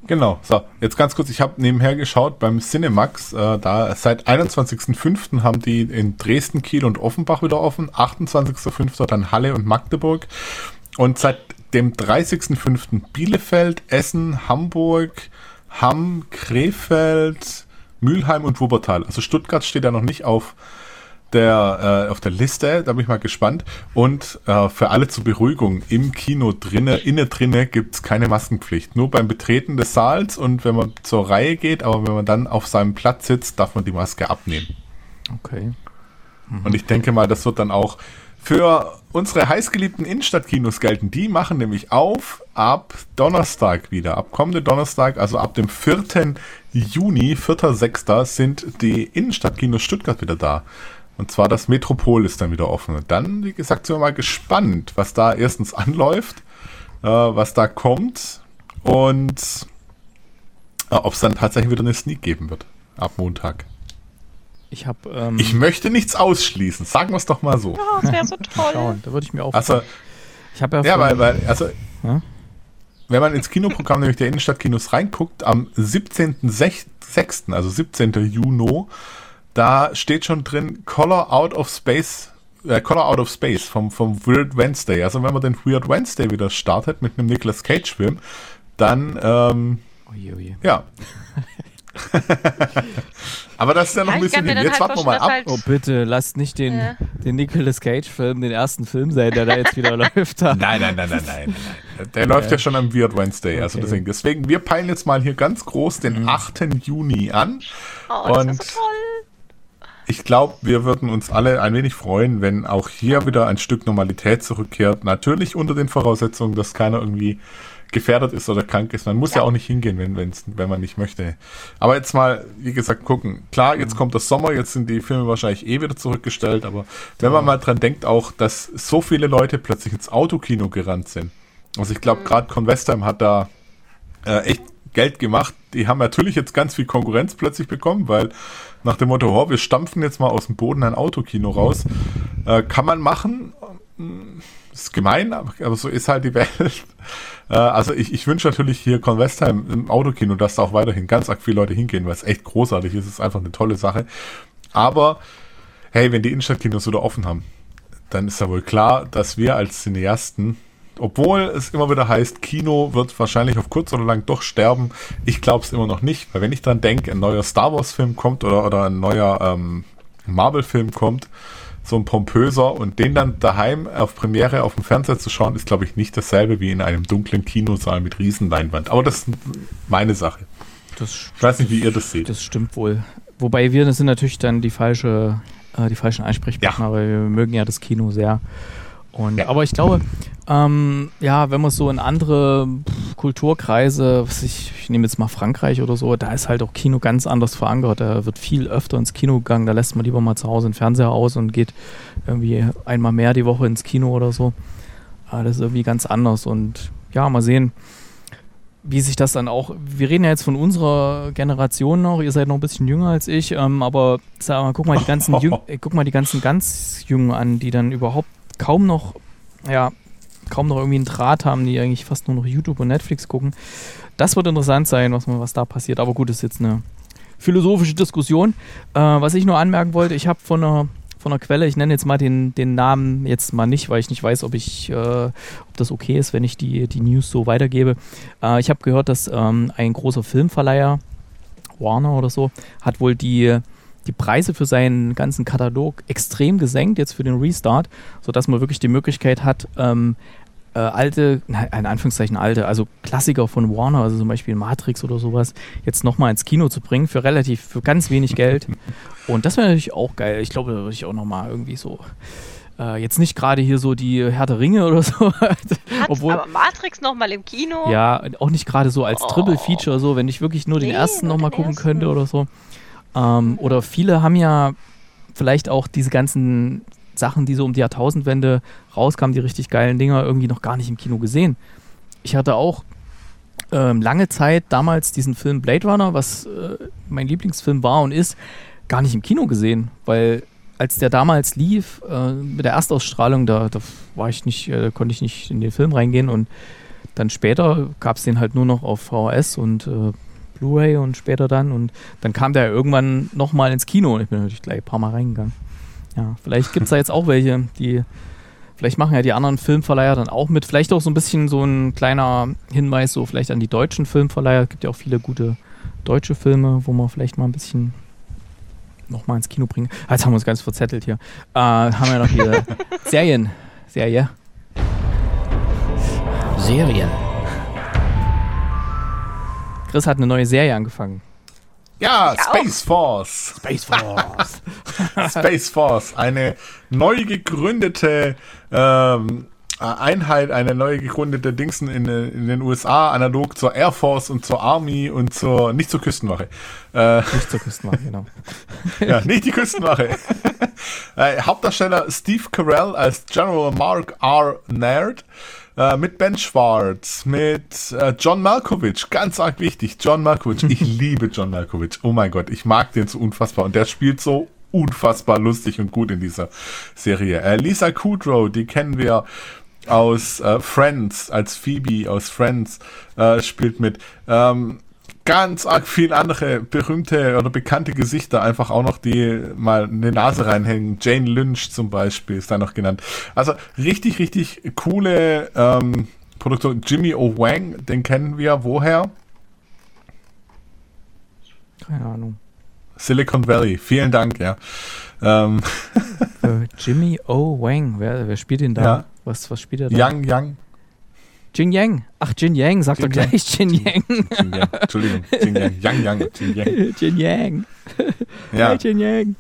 Genau, so, jetzt ganz kurz, ich habe nebenher geschaut beim Cinemax, da seit 21.05. haben die in Dresden, Kiel und Offenbach wieder offen, 28.05. dann Halle und Magdeburg und seit dem 30.05. Bielefeld, Essen, Hamburg, Hamm, Krefeld, Mülheim und Wuppertal. Also Stuttgart steht da noch nicht auf der Liste, da bin ich mal gespannt. Und für alle zur Beruhigung, im Kino innen drinne gibt es keine Maskenpflicht. Nur beim Betreten des Saals und wenn man zur Reihe geht, aber wenn man dann auf seinem Platz sitzt, darf man die Maske abnehmen. Okay. Und ich denke mal, das wird dann auch für unsere heißgeliebten Innenstadtkinos gelten. Die machen nämlich auf ab Donnerstag wieder. Ab kommenden Donnerstag, also ab dem 4. Juni, 4.6. sind die Innenstadtkinos Stuttgart wieder da. Und zwar das Metropol ist dann wieder offen. Und dann, wie gesagt, sind wir mal gespannt, was da erstens anläuft, was da kommt und ob es dann tatsächlich wieder eine Sneak geben wird. Ab Montag. Ich möchte nichts ausschließen, sagen wir es doch mal so. Ja, das wäre so toll. Schauen, da würde ich mir auch... Also, ich habe ja, wenn man ins Kinoprogramm nämlich der Innenstadtkinos reinguckt, am 17.06., also 17. Juni, da steht schon drin Color Out of Space vom Weird Wednesday. Also wenn man den Weird Wednesday wieder startet mit einem Nicolas Cage-Film, dann ja. Aber das ist ja noch ein bisschen hin. Jetzt warten wir mal ab. Oh bitte, lasst nicht den Nicolas Cage-Film, den ersten Film sein, der da jetzt wieder läuft. Nein. Der läuft ja schon am Weird Wednesday. Also deswegen, wir peilen jetzt mal hier ganz groß den 8. Juni an. Oh, das ist so toll. Ich glaube, wir würden uns alle ein wenig freuen, wenn auch hier wieder ein Stück Normalität zurückkehrt. Natürlich unter den Voraussetzungen, dass keiner irgendwie gefährdet ist oder krank ist. Man muss ja auch nicht hingehen, wenn man nicht möchte. Aber jetzt mal, wie gesagt, gucken. Klar, jetzt kommt das Sommer, jetzt sind die Filme wahrscheinlich wieder zurückgestellt, aber wenn man mal dran denkt auch, dass so viele Leute plötzlich ins Autokino gerannt sind. Also ich glaube, gerade Convestheim hat da echt Geld gemacht. Die haben natürlich jetzt ganz viel Konkurrenz plötzlich bekommen, weil nach dem Motto, wir stampfen jetzt mal aus dem Boden ein Autokino raus. Kann man machen. Ist gemein, aber so ist halt die Welt. Also ich wünsche natürlich hier Convestheim im Autokino, dass da auch weiterhin ganz arg viele Leute hingehen, weil es echt großartig ist. Es ist einfach eine tolle Sache. Aber hey, wenn die Innenstadtkinos wieder offen haben, dann ist ja wohl klar, dass wir als Cineasten, obwohl es immer wieder heißt, Kino wird wahrscheinlich auf kurz oder lang doch sterben. Ich glaube es immer noch nicht, weil wenn ich dran denke, ein neuer Star Wars Film kommt oder ein neuer Marvel Film kommt, so ein pompöser und den dann daheim auf Premiere auf dem Fernseher zu schauen, ist glaube ich nicht dasselbe wie in einem dunklen Kinosaal mit Riesenleinwand. Aber das ist meine Sache. Ich weiß nicht, wie ihr das seht. Das stimmt wohl. Wobei das sind natürlich dann die falschen Ansprechpartner, weil wir mögen ja das Kino sehr. Aber ich glaube, wenn man so in andere Kulturkreise, ich nehme jetzt mal Frankreich oder so, da ist halt auch Kino ganz anders verankert. Da wird viel öfter ins Kino gegangen, da lässt man lieber mal zu Hause den Fernseher aus und geht irgendwie einmal mehr die Woche ins Kino oder so. Das ist irgendwie ganz anders und ja, mal sehen, wie sich das dann auch, wir reden ja jetzt von unserer Generation noch, ihr seid noch ein bisschen jünger als ich, aber sag mal, guck mal die ganzen ganz Jungen an, die dann überhaupt kaum noch irgendwie einen Draht haben, die eigentlich fast nur noch YouTube und Netflix gucken. Das wird interessant sein, was da passiert. Aber gut, das ist jetzt eine philosophische Diskussion. Was ich nur anmerken wollte, ich habe von einer Quelle, ich nenne jetzt mal den Namen jetzt mal nicht, weil ich nicht weiß, ob das okay ist, wenn ich die News so weitergebe. Ich habe gehört, dass ein großer Filmverleiher, Warner oder so, hat wohl die Preise für seinen ganzen Katalog extrem gesenkt, jetzt für den Restart, sodass man wirklich die Möglichkeit hat, also Klassiker von Warner, also zum Beispiel Matrix oder sowas, jetzt nochmal ins Kino zu bringen für ganz wenig Geld. Und das wäre natürlich auch geil. Ich glaube, da würde ich auch nochmal irgendwie so, jetzt nicht gerade hier so die Herr der Ringe oder so. Aber Matrix nochmal im Kino? Ja, auch nicht gerade so als Triple-Feature, so, wenn ich wirklich nur den ersten nochmal gucken könnte oder so. Oder viele haben ja vielleicht auch diese ganzen Sachen, die so um die Jahrtausendwende rauskamen, die richtig geilen Dinger, irgendwie noch gar nicht im Kino gesehen. Ich hatte auch lange Zeit damals diesen Film Blade Runner, was mein Lieblingsfilm war und ist, gar nicht im Kino gesehen, weil als der damals lief, mit der Erstausstrahlung, da war ich nicht, konnte ich nicht in den Film reingehen und dann später gab es den halt nur noch auf VHS und Blu-ray und später dann. Und dann kam der irgendwann nochmal ins Kino und ich bin natürlich gleich ein paar Mal reingegangen. Ja, vielleicht gibt es da jetzt auch welche, vielleicht machen ja die anderen Filmverleiher dann auch mit. Vielleicht auch so ein bisschen so ein kleiner Hinweis, so vielleicht an die deutschen Filmverleiher. Es gibt ja auch viele gute deutsche Filme, wo man vielleicht mal ein bisschen nochmal ins Kino bringen. Jetzt haben wir uns ganz verzettelt hier. Haben wir noch hier Serien. Chris hat eine neue Serie angefangen. Ja, Space Force. Space Force. Eine neu gegründete Einheit, eine neu gegründete Dingsen in den USA, analog zur Air Force und zur Army und nicht zur Küstenwache. Nicht zur Küstenwache, genau. Ja, nicht die Küstenwache. Hauptdarsteller Steve Carell als General Mark R. Naird. Mit Ben Schwartz, mit John Malkovich, ganz arg wichtig, John Malkovich. Ich liebe John Malkovich. Oh mein Gott, ich mag den so unfassbar. Und der spielt so unfassbar lustig und gut in dieser Serie. Lisa Kudrow, die kennen wir aus Friends, als Phoebe aus Friends, spielt mit. Ganz arg viel andere berühmte oder bekannte Gesichter einfach auch noch, die mal eine Nase reinhängen. Jane Lynch zum Beispiel ist da noch genannt. Also richtig, richtig coole Produktion. Jimmy O. Wang, den kennen wir woher? Keine Ahnung. Silicon Valley, vielen Dank, ja. Jimmy O. Wang, wer spielt ihn da? Ja. Was spielt er da? Yang. Jin Yang. Ach, Jin Yang, sagt doch gleich Jin Yang. Jin Yang. Entschuldigung, Jin Yang. Jin Yang. Jin Yang. Ja. Hi, Jin Yang.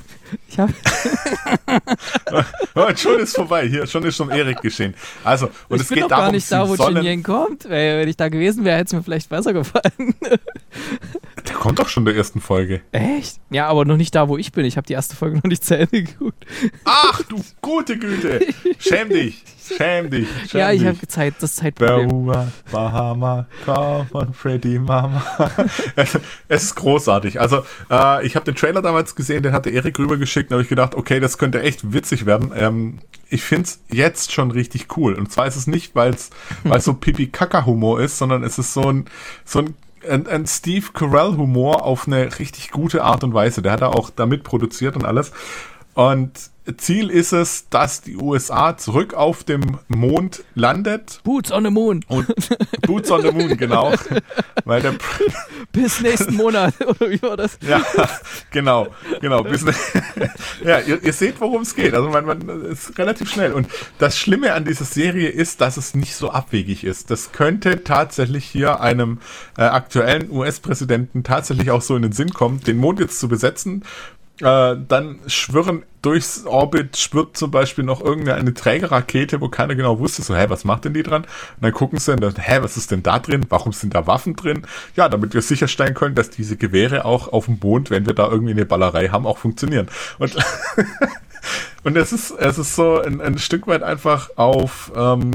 Schon ist vorbei, hier schon ist Erik geschehen. Also, und es geht darum, gar nicht da, wo Jin Yang kommt. Wenn ich da gewesen wäre, hätte es mir vielleicht besser gefallen. Der kommt doch schon in der ersten Folge. Echt? Ja, aber noch nicht da, wo ich bin. Ich habe die erste Folge noch nicht zu Ende geguckt. Ach, du gute Güte. Schäm dich. Ja, ich habe Zeit, das Zeitproblem. Bahama, Bahama, come on, Freddy Mama. Es ist großartig. Also, ich habe den Trailer damals gesehen, den hatte Erik rübergeschickt, da habe ich gedacht, okay, das könnte echt witzig werden. Ich finde es jetzt schon richtig cool. Und zwar ist es nicht, weil es so Pipi-Kaka-Humor ist, sondern es ist so ein Steve Carell-Humor auf eine richtig gute Art und Weise. Der hat da auch damit produziert und alles. Und Ziel ist es, dass die USA zurück auf dem Mond landet. Boots on the Moon. Und Boots on the Moon, genau. Weil bis nächsten Monat, oder wie war das? Ja, genau. Ja, ihr seht, worum es geht. Also man ist relativ schnell. Und das Schlimme an dieser Serie ist, dass es nicht so abwegig ist. Das könnte tatsächlich hier einem aktuellen US-Präsidenten tatsächlich auch so in den Sinn kommen, den Mond jetzt zu besetzen. Dann durchs Orbit schwirrt zum Beispiel noch irgendeine Trägerrakete, wo keiner genau wusste, so, was macht denn die dran? Und dann gucken sie und dann, was ist denn da drin? Warum sind da Waffen drin? Ja, damit wir sicherstellen können, dass diese Gewehre auch auf dem Mond, wenn wir da irgendwie eine Ballerei haben, auch funktionieren. Und und es ist so ein Stück weit einfach auf,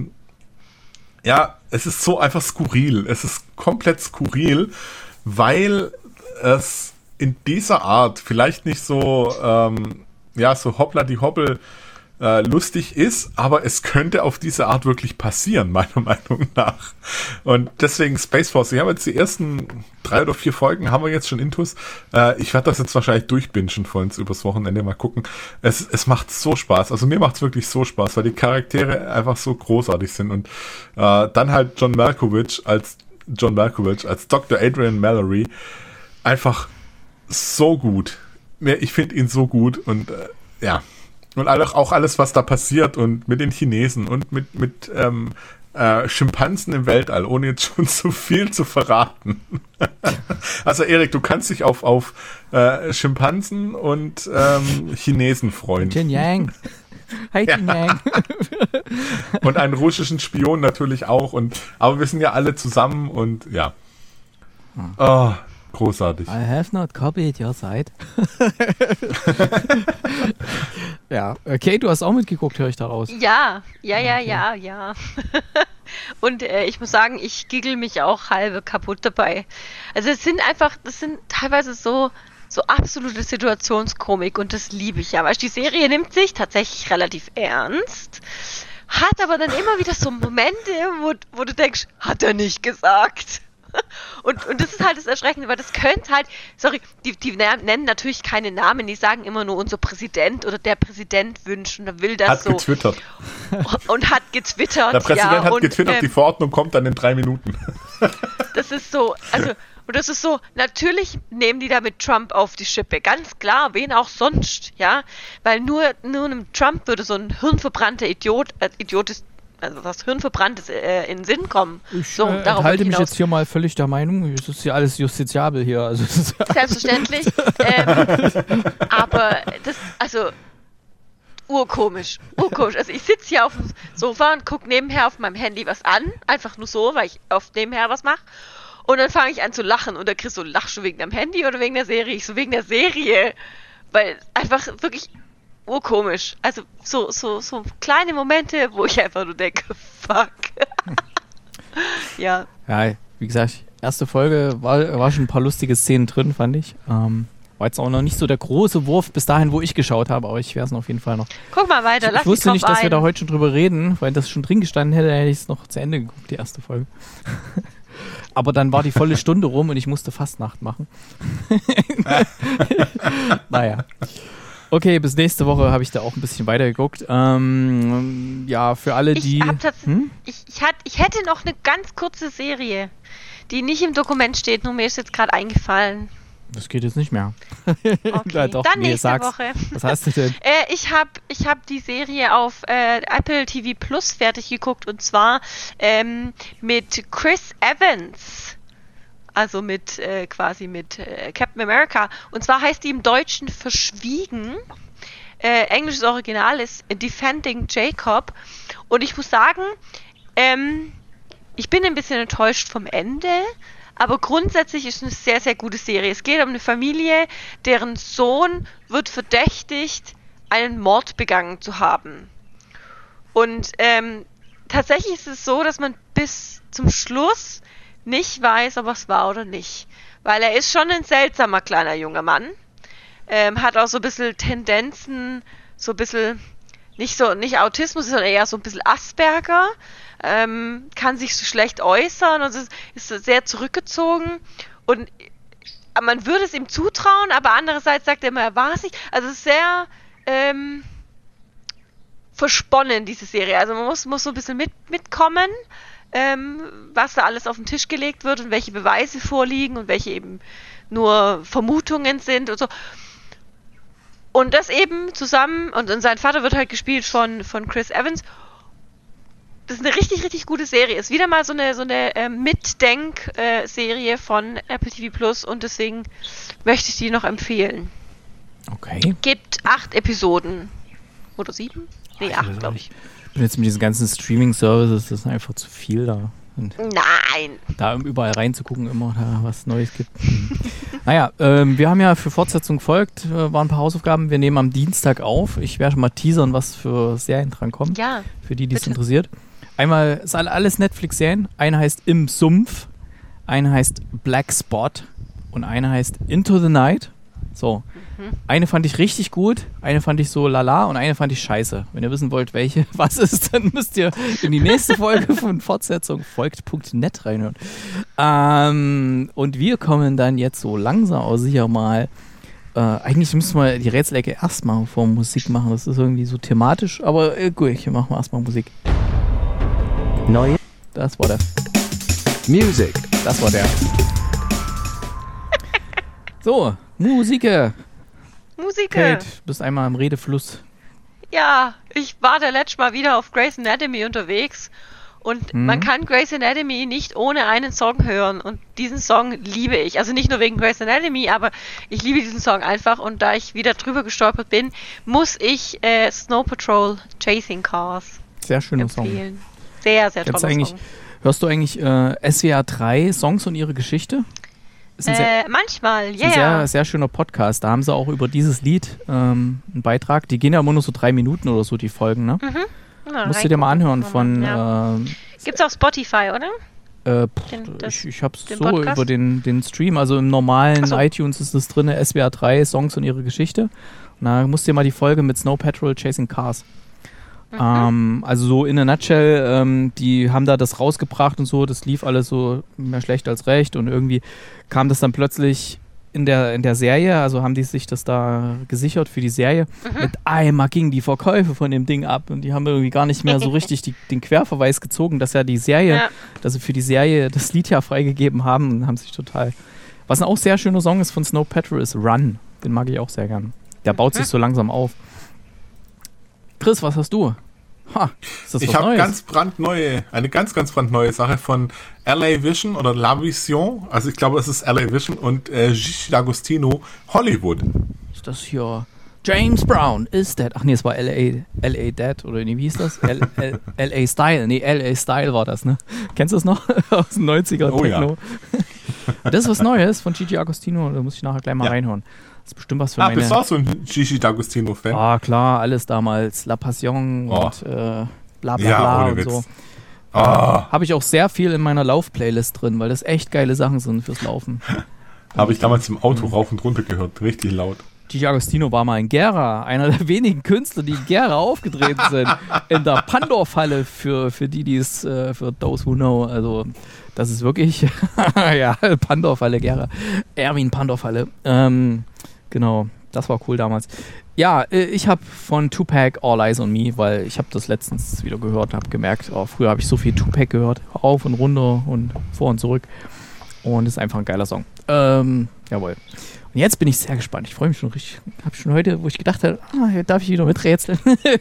es ist so einfach skurril. Es ist komplett skurril, weil es in dieser Art vielleicht nicht so, so hoppla die Hoppel lustig ist, aber es könnte auf diese Art wirklich passieren, meiner Meinung nach. Und deswegen Space Force. Ich habe jetzt die ersten 3 oder 4 Folgen, haben wir jetzt schon intus. Ich werde das jetzt wahrscheinlich durchbingen vor uns übers Wochenende, mal gucken. Es macht so Spaß. Also mir macht es wirklich so Spaß, weil die Charaktere einfach so großartig sind. Und dann halt John Malkovich als Dr. Adrian Mallory einfach so gut. Ich finde ihn so gut und Und auch alles, was da passiert und mit den Chinesen und mit Schimpansen im Weltall, ohne jetzt schon zu viel zu verraten. Also Erik, du kannst dich auf Schimpansen und Chinesen freuen. Jin Yang. Hi, Jin Yang. Und einen russischen Spion natürlich auch. Aber wir sind ja alle zusammen und ja. Oh, großartig. I have not copied your site. Ja, okay, du hast auch mitgeguckt, höre ich daraus. Ja. Und ich muss sagen, ich giggle mich auch halbe kaputt dabei. Also das sind teilweise so absolute Situationskomik und das liebe ich ja. Weil die Serie nimmt sich tatsächlich relativ ernst. hat aber dann immer wieder so Momente, wo du denkst, hat er nicht gesagt. Und das ist halt das Erschreckende, weil das könnte halt, die nennen natürlich keine Namen, die sagen immer nur unser Präsident oder der Präsident wünscht und will das hat so. Getwittert. Und hat getwittert. Der Präsident hat getwittert, die Verordnung kommt dann in 3 Minuten. Das ist so, und das ist so, natürlich nehmen die da mit Trump auf die Schippe, ganz klar, wen auch sonst, ja, weil nur einem Trump würde so ein hirnverbrannter Hirnverbranntes in den Sinn kommen. Ich halte mich jetzt hier mal völlig der Meinung, es ist ja alles justiziabel hier. Also selbstverständlich. Aber das, urkomisch. Also ich sitze hier auf dem Sofa und gucke nebenher auf meinem Handy was an, einfach nur so, weil ich auf nebenher was mache. Und dann fange ich an zu lachen und der Chris so, lachst du wegen deinem Handy oder wegen der Serie? Ich so, wegen der Serie. Weil einfach wirklich urkomisch. Also so kleine Momente, wo ich einfach nur denke, fuck. Ja. Ja, wie gesagt, erste Folge war schon ein paar lustige Szenen drin, fand ich. War jetzt auch noch nicht so der große Wurf bis dahin, wo ich geschaut habe, aber ich werde es auf jeden Fall noch. Guck mal weiter, ich wusste nicht, dass wir da heute schon drüber reden, weil das schon drin gestanden hätte ich es noch zu Ende geguckt, die erste Folge. Aber dann war die volle Stunde rum und ich musste Fastnacht machen. Naja. Okay, bis nächste Woche habe ich da auch ein bisschen weiter geguckt. Ja, für alle, die... Ich hätte noch eine ganz kurze Serie, die nicht im Dokument steht, nur mir ist jetzt gerade eingefallen. Das geht jetzt nicht mehr. Okay, doch, dann nächste Woche. Was hast du denn? Ich hab die Serie auf Apple TV Plus fertig geguckt und zwar mit Chris Evans. Also mit Captain America. Und zwar heißt die im Deutschen Verschwiegen. Englisches Original ist Defending Jacob. Und ich muss sagen, ich bin ein bisschen enttäuscht vom Ende. Aber grundsätzlich ist es eine sehr, sehr gute Serie. Es geht um eine Familie, deren Sohn wird verdächtigt, einen Mord begangen zu haben. Und tatsächlich ist es so, dass man bis zum Schluss nicht weiß, ob es war oder nicht. Weil er ist schon ein seltsamer kleiner junger Mann. Hat auch so ein bisschen Tendenzen, so ein bisschen, nicht Autismus, sondern eher so ein bisschen Asperger. Kann sich so schlecht äußern und ist sehr zurückgezogen. Und man würde es ihm zutrauen, aber andererseits sagt er immer, er war es nicht. Also es ist sehr versponnen, diese Serie. Also man muss so ein bisschen mitkommen, was da alles auf den Tisch gelegt wird und welche Beweise vorliegen und welche eben nur Vermutungen sind und so. Und das eben zusammen, und sein Vater wird halt gespielt von Chris Evans. Das ist eine richtig, richtig gute Serie. Ist wieder mal so eine Mitdenk-Serie von Apple TV Plus und deswegen möchte ich die noch empfehlen. Okay. Gibt 8 Episoden. Oder 7? Nee, 8, glaube ich. Ich bin jetzt mit diesen ganzen Streaming-Services, das ist einfach zu viel da. Und nein! Da überall reinzugucken, immer da was Neues gibt. Naja, wir haben ja für Fortsetzung gefolgt, waren ein paar Hausaufgaben. Wir nehmen am Dienstag auf. Ich werde schon mal teasern, was für Serien dran kommt. Ja. Für die es interessiert. Einmal ist alles Netflix-Serien. Eine heißt Im Sumpf, eine heißt Black Spot und eine heißt Into the Night. So. Eine fand ich richtig gut, eine fand ich so lala und eine fand ich scheiße. Wenn ihr wissen wollt, welche was ist, dann müsst ihr in die nächste Folge von Fortsetzung folgt.net reinhören. Und wir kommen dann jetzt so langsam auch sicher mal. Eigentlich müssen wir die Rätselecke erstmal vor Musik machen. Das ist irgendwie so thematisch, aber gut, hier machen wir erstmal Musik. Neu. Das war der. Music. Das war der. So, Musike. Kate, bist einmal im Redefluss. Ja, ich war der letzte Mal wieder auf Grey's Anatomy unterwegs und man kann Grey's Anatomy nicht ohne einen Song hören und diesen Song liebe ich. Also nicht nur wegen Grey's Anatomy, aber ich liebe diesen Song einfach und da ich wieder drüber gestolpert bin, muss ich Snow Patrol Chasing Cars sehr schöner empfehlen. Song. Sehr, sehr toller Song. Hörst du eigentlich SWR 3 Songs und ihre Geschichte? Manchmal, ja. Ein sehr, sehr schöner Podcast. Da haben sie auch über dieses Lied einen Beitrag. Die gehen ja immer nur so 3 Minuten oder so, die Folgen, ne? Ja, musst du dir mal anhören von... Ja. Gibt's auf Spotify, oder? Ich hab's so Podcast? Über den Stream. Also im normalen iTunes ist das drin, SWR 3 Songs und ihre Geschichte. Und da musst du dir mal die Folge mit Snow Patrol Chasing Cars Also so in a nutshell, die haben da das rausgebracht und so, das lief alles so mehr schlecht als recht und irgendwie kam das dann plötzlich in der Serie, also haben die sich das da gesichert für die Serie. Mit einmal gingen die Verkäufe von dem Ding ab und die haben irgendwie gar nicht mehr so richtig den Querverweis gezogen, dass ja die Serie, dass sie für die Serie das Lied ja freigegeben haben und haben sich total... Was ein auch sehr schöner Song ist von Snow Patrol ist Run, den mag ich auch sehr gern. Der baut sich so langsam auf. Chris, was hast du? Ha, ist das Ich was habe Neues? eine ganz brandneue Sache von LA Vision oder La Vision. Also ich glaube, es ist LA Vision und Gigi D'Agostino, Hollywood. Ist das hier James Brown is dead? Ach nee, es war LA Dead oder nee, wie hieß das? LA Style. Nee, LA Style war das, ne? Kennst du das noch? Aus den 90ern Oh, Techno. Ja. Das ist was Neues von Gigi D'Agostino, da muss ich nachher gleich mal reinhören. Das ist bestimmt was für meine... bist du auch so ein Gigi D'Agostino-Fan? Ah, klar, alles damals. La Passion und bla bla Ja, bla ohne und Witz. so. Ah, Habe ich auch sehr viel in meiner Lauf-Playlist drin, weil das echt geile Sachen sind fürs Laufen. habe ich damals im Auto rauf und runter gehört, richtig laut. Gigi D'Agostino war mal in Gera, einer der wenigen Künstler, die in Gera aufgetreten sind. In der Pandorf-Halle für die es, für those who know. Also, das ist wirklich, ja, Pandorf-Halle, Gera. Erwin Pandorf-Halle. Genau, das war cool damals. Ja, ich habe von Tupac All Eyes on Me, weil ich habe das letztens wieder gehört und habe gemerkt, früher habe ich so viel Tupac gehört, rauf und runter und vor und zurück. Und es ist einfach ein geiler Song. Jawohl. Und jetzt bin ich sehr gespannt. Ich freue mich schon richtig. Habe schon heute, wo ich gedacht habe, darf ich wieder miträtseln?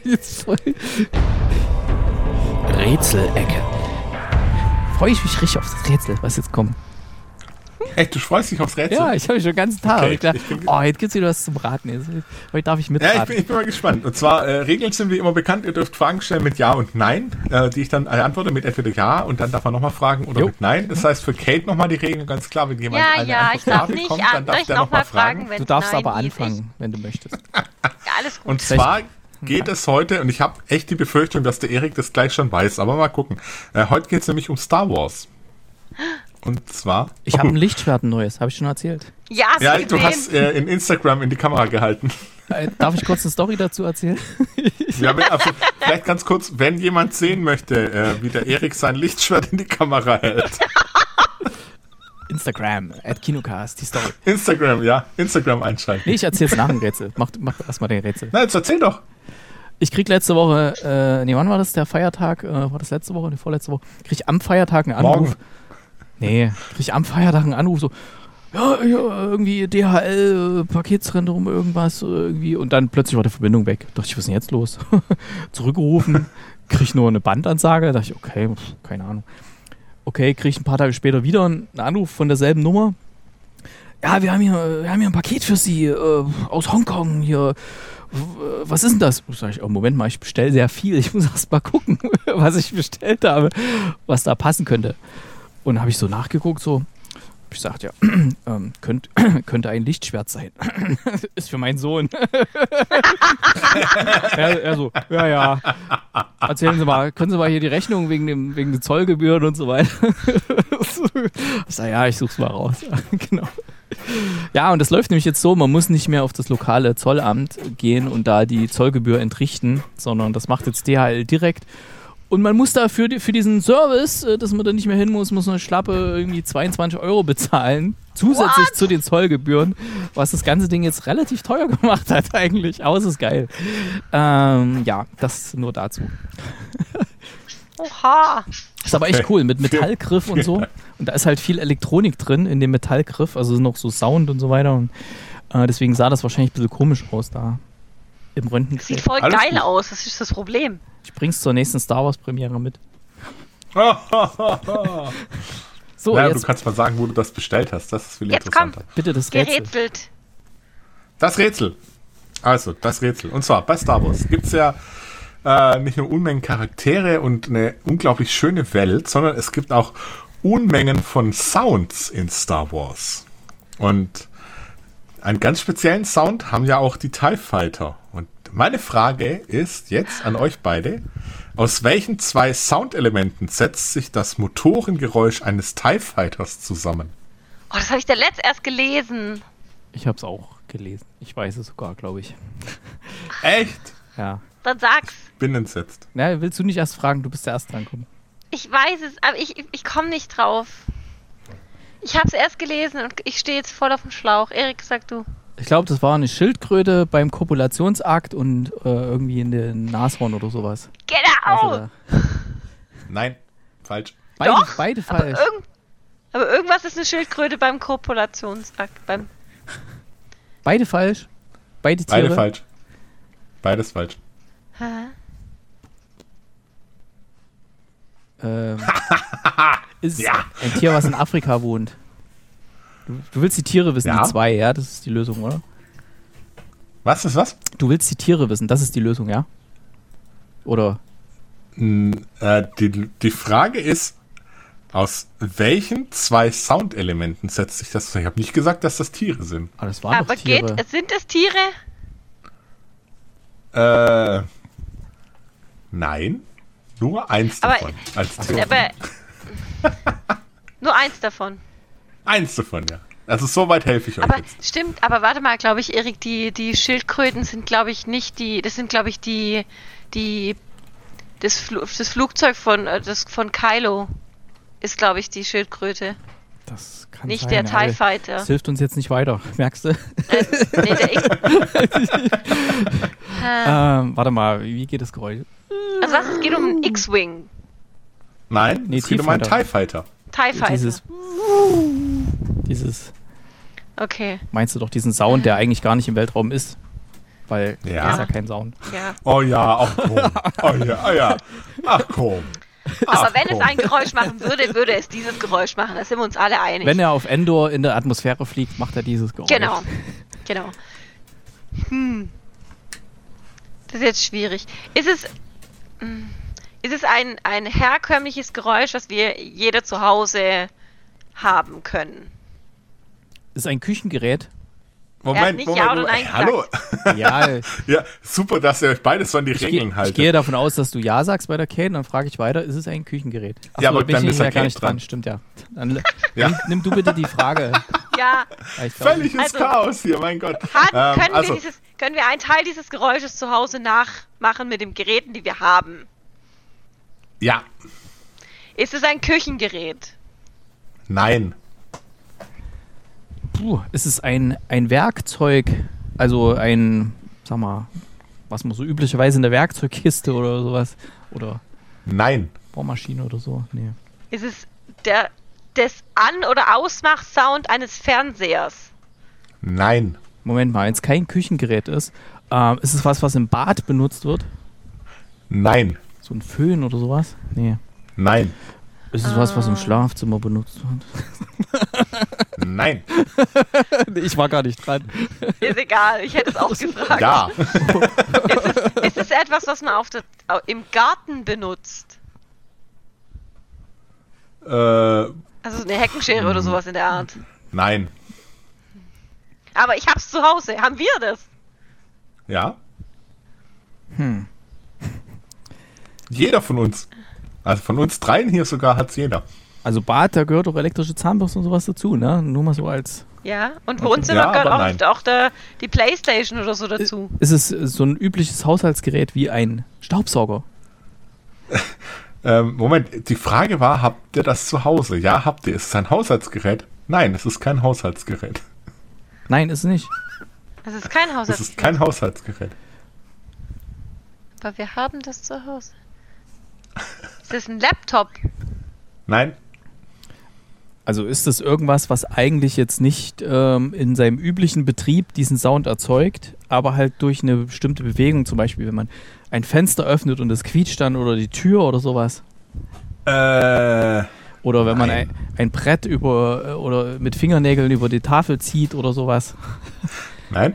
Rätselecke. Freue ich mich richtig auf das Rätsel, was jetzt kommt. Echt, du freust dich aufs Rätsel? Ja, ich habe mich schon den ganzen Tag. Okay, Ich gedacht, ich bin- jetzt gibt es wieder was zum Raten. Heute darf ich Ja, mitraten. ich bin mal gespannt. Und zwar, Regeln sind wie immer bekannt. Ihr dürft Fragen stellen mit Ja und Nein, die ich dann antworte mit entweder Ja und dann darf man nochmal fragen oder Jo. mit Nein. Das heißt für Kate nochmal die Regeln ganz klar, wenn jemand eine Ja, Antwort ich darf Ja nicht bekommt, dann darf der nochmal nochmal fragen. wenn Du darfst nein aber hieß. anfangen, wenn du möchtest. Ja, alles gut. Und zwar geht es heute, und ich habe echt die Befürchtung, dass der Erik das gleich schon weiß, aber mal gucken. Heute geht es nämlich um Star Wars. Und zwar... Ich habe ein Lichtschwert, ein neues, habe ich schon erzählt. Ja, hast Ja, du du gesehen? hast in Instagram in die Kamera gehalten. Darf ich kurz eine Story dazu erzählen? Ja, also, vielleicht ganz kurz, wenn jemand sehen möchte, wie der Erik sein Lichtschwert in die Kamera hält. Instagram, @Kinocast, die Story. Instagram einschalten. Nee, ich erzähl's nach dem Rätsel. Mach erstmal den Rätsel. Na, jetzt erzähl doch. Ich krieg letzte Woche, wann war das, der Feiertag? War das letzte Woche, vorletzte Woche? Krieg ich am Feiertag einen Anruf. Morgen. Nee, krieg ich am Feiertag einen Anruf, so, ja, irgendwie DHL, Paketzentrum, irgendwas, irgendwie. Und dann plötzlich war die Verbindung weg. Dachte ich, was ist denn jetzt los? Zurückgerufen, krieg nur eine Bandansage. Dachte ich, okay, keine Ahnung. Okay, krieg ich ein paar Tage später wieder einen Anruf von derselben Nummer. Ja, wir haben hier ein Paket für Sie aus Hongkong hier. Was ist denn das? Sag ich, Moment mal, ich bestelle sehr viel. Ich muss erst mal gucken, was ich bestellt habe, was da passen könnte. Und habe ich so nachgeguckt, so. Hab ich gesagt, ja, könnte ein Lichtschwert sein. Ist für meinen Sohn. er so, ja. Erzählen Sie mal, können Sie mal hier die Rechnung wegen den Zollgebühren und so weiter. Ich sag, ja, ich such's mal raus. Genau. Ja, und das läuft nämlich jetzt so, man muss nicht mehr auf das lokale Zollamt gehen und da die Zollgebühr entrichten, sondern das macht jetzt DHL direkt. Und man muss da für diesen Service, dass man da nicht mehr hin muss eine schlappe irgendwie 22 € bezahlen, zusätzlich zu den Zollgebühren, was das ganze Ding jetzt relativ teuer gemacht hat eigentlich. Aber es ist geil. Ja, das nur dazu. Oha. Ist aber echt cool, mit Metallgriff und so. Und da ist halt viel Elektronik drin in dem Metallgriff, also noch so Sound und so weiter. Und deswegen sah das wahrscheinlich ein bisschen komisch aus da im Röntgengerät. Sieht voll Alles geil gut. aus, das ist das Problem. Ich bring's zur nächsten Star Wars Premiere mit. So, naja, du jetzt kannst mal sagen, wo du das bestellt hast. Das ist viel Jetzt komm. interessanter. bitte das Rätsel. Gerätselt. Das Rätsel. Also, das Rätsel. Und zwar bei Star Wars gibt es ja nicht nur Unmengen Charaktere und eine unglaublich schöne Welt, sondern es gibt auch Unmengen von Sounds in Star Wars. Und einen ganz speziellen Sound haben ja auch die TIE Fighter. Und meine Frage ist jetzt an euch beide, aus welchen 2 Soundelementen setzt sich das Motorengeräusch eines TIE Fighters zusammen? Oh, das habe ich da letzt erst gelesen. Ich hab's auch gelesen. Ich weiß es sogar, glaube ich. Echt? Ja. Dann sag's. Bin entsetzt. Na, willst du nicht erst fragen? Du bist der Erste dran. Komm. Ich weiß es, aber ich komme nicht drauf. Ich habe es erst gelesen und ich stehe jetzt voll auf dem Schlauch. Erik, sag du. Ich glaube, das war eine Schildkröte beim Kopulationsakt und irgendwie in den Nashorn oder sowas. Genau! Also, Nein, falsch. beide Aber, falsch. aber irgendwas ist eine Schildkröte beim Kopulationsakt. Beide falsch. Beide Tiere. Beide falsch. Beides falsch. Hä? Ist Ja. ein Tier, was in Afrika wohnt. Du willst die Tiere wissen, Ja. die 2, ja? Das ist die Lösung, oder? Was ist was? Du willst die Tiere wissen, das ist die Lösung, ja? Oder? Die Frage ist, aus welchen 2 Soundelementen setzt sich das zusammen? Ich habe nicht gesagt, dass das Tiere sind. Ah, das waren Aber doch Tiere. sind es Tiere? Nein. Nur eins Aber- davon. Als Tier. Aber nur eins davon. Eins davon, ja. Also so weit helfe ich euch Aber jetzt. stimmt, aber warte mal, glaube ich, Erik, die Schildkröten sind, glaube ich, nicht das sind, glaube ich, das Flugzeug von Kylo ist, glaube ich, die Schildkröte. Das kann Nicht sein, der ja, TIE Fighter. Das hilft uns jetzt nicht weiter, merkst du? Nee, der Warte mal, wie geht das Geräusch? Also was, es geht um einen X-Wing. Nein, Nee, es geht um einen TIE TIE Fighter. TIE Fighter. Dieses, Okay, meinst du doch diesen Sound, der eigentlich gar nicht im Weltraum ist? Weil Ja. das ist ja kein Sound. ja. Oh ja, ach komm. Oh ja, oh ja. Ach komm. Aber wenn es ein Geräusch machen würde, würde es dieses Geräusch machen. Da sind wir uns alle einig. Wenn er auf Endor in der Atmosphäre fliegt, macht er dieses Geräusch. Genau. Das ist jetzt schwierig. Ist es ein herkömmliches Geräusch, was wir jeder zu Hause haben können? Ist ein Küchengerät. Moment, nicht Ja oder Nein Hallo. Ja, Ja, super, dass ihr euch beides so an die Regeln ich haltet. gehe davon aus, dass du Ja sagst bei der Kane, dann frage ich weiter, ist es ein Küchengerät? Achso, Ja, aber da bin dann ich ist ja ja gar Kate nicht dran. dran. Stimmt ja. Dann Ja. nimm du bitte die Frage. Ja. Ich glaub, Völliges Also- Chaos hier, mein Gott. Können wir einen Teil dieses Geräusches zu Hause nachmachen mit den Geräten, die wir haben? Ja, Ist es ein Küchengerät? nein, ist es ein Werkzeug, also ein, sag mal, was man so üblicherweise in der Werkzeugkiste oder sowas, oder nein, Bohrmaschine oder so? Nee. Ist es des An- oder Ausmach-Sound eines Fernsehers? nein, Moment mal, wenn es kein Küchengerät ist es was im Bad benutzt wird? nein, So ein Föhn oder sowas? Nee. nein, Ist es was im Schlafzimmer benutzt wird? nein. Nee, ich war gar nicht dran. Ist egal, ich hätte es auch gefragt. Ja, Ist es etwas, was man im Garten benutzt? Also eine Heckenschere oder sowas in der Art. nein, Aber ich hab's zu Hause. Haben wir das? ja. Jeder von uns. Also von uns dreien hier sogar hat's jeder. Also Bad, da gehört auch elektrische Zahnbürste und sowas dazu, ne? Nur mal so als... Ja. Und Wohnzimmer Ja, gehört aber nein. auch die Playstation oder so dazu. Ist es so ein übliches Haushaltsgerät wie ein Staubsauger? Moment, die Frage war, habt ihr das zu Hause? Ja, habt ihr. Ist es ein Haushaltsgerät? Nein, es ist kein Haushaltsgerät. Nein, ist es nicht. Das ist kein Es Haushaltsgerät. ist kein Haushaltsgerät. Aber wir haben das zu Hause. Ist das ein Laptop? Nein, Also ist das irgendwas, was eigentlich jetzt nicht in seinem üblichen Betrieb diesen Sound erzeugt, aber halt durch eine bestimmte Bewegung, zum Beispiel wenn man ein Fenster öffnet und es quietscht dann oder die Tür oder sowas. Oder wenn man Nein. ein Brett oder mit Fingernägeln über die Tafel zieht oder sowas. nein,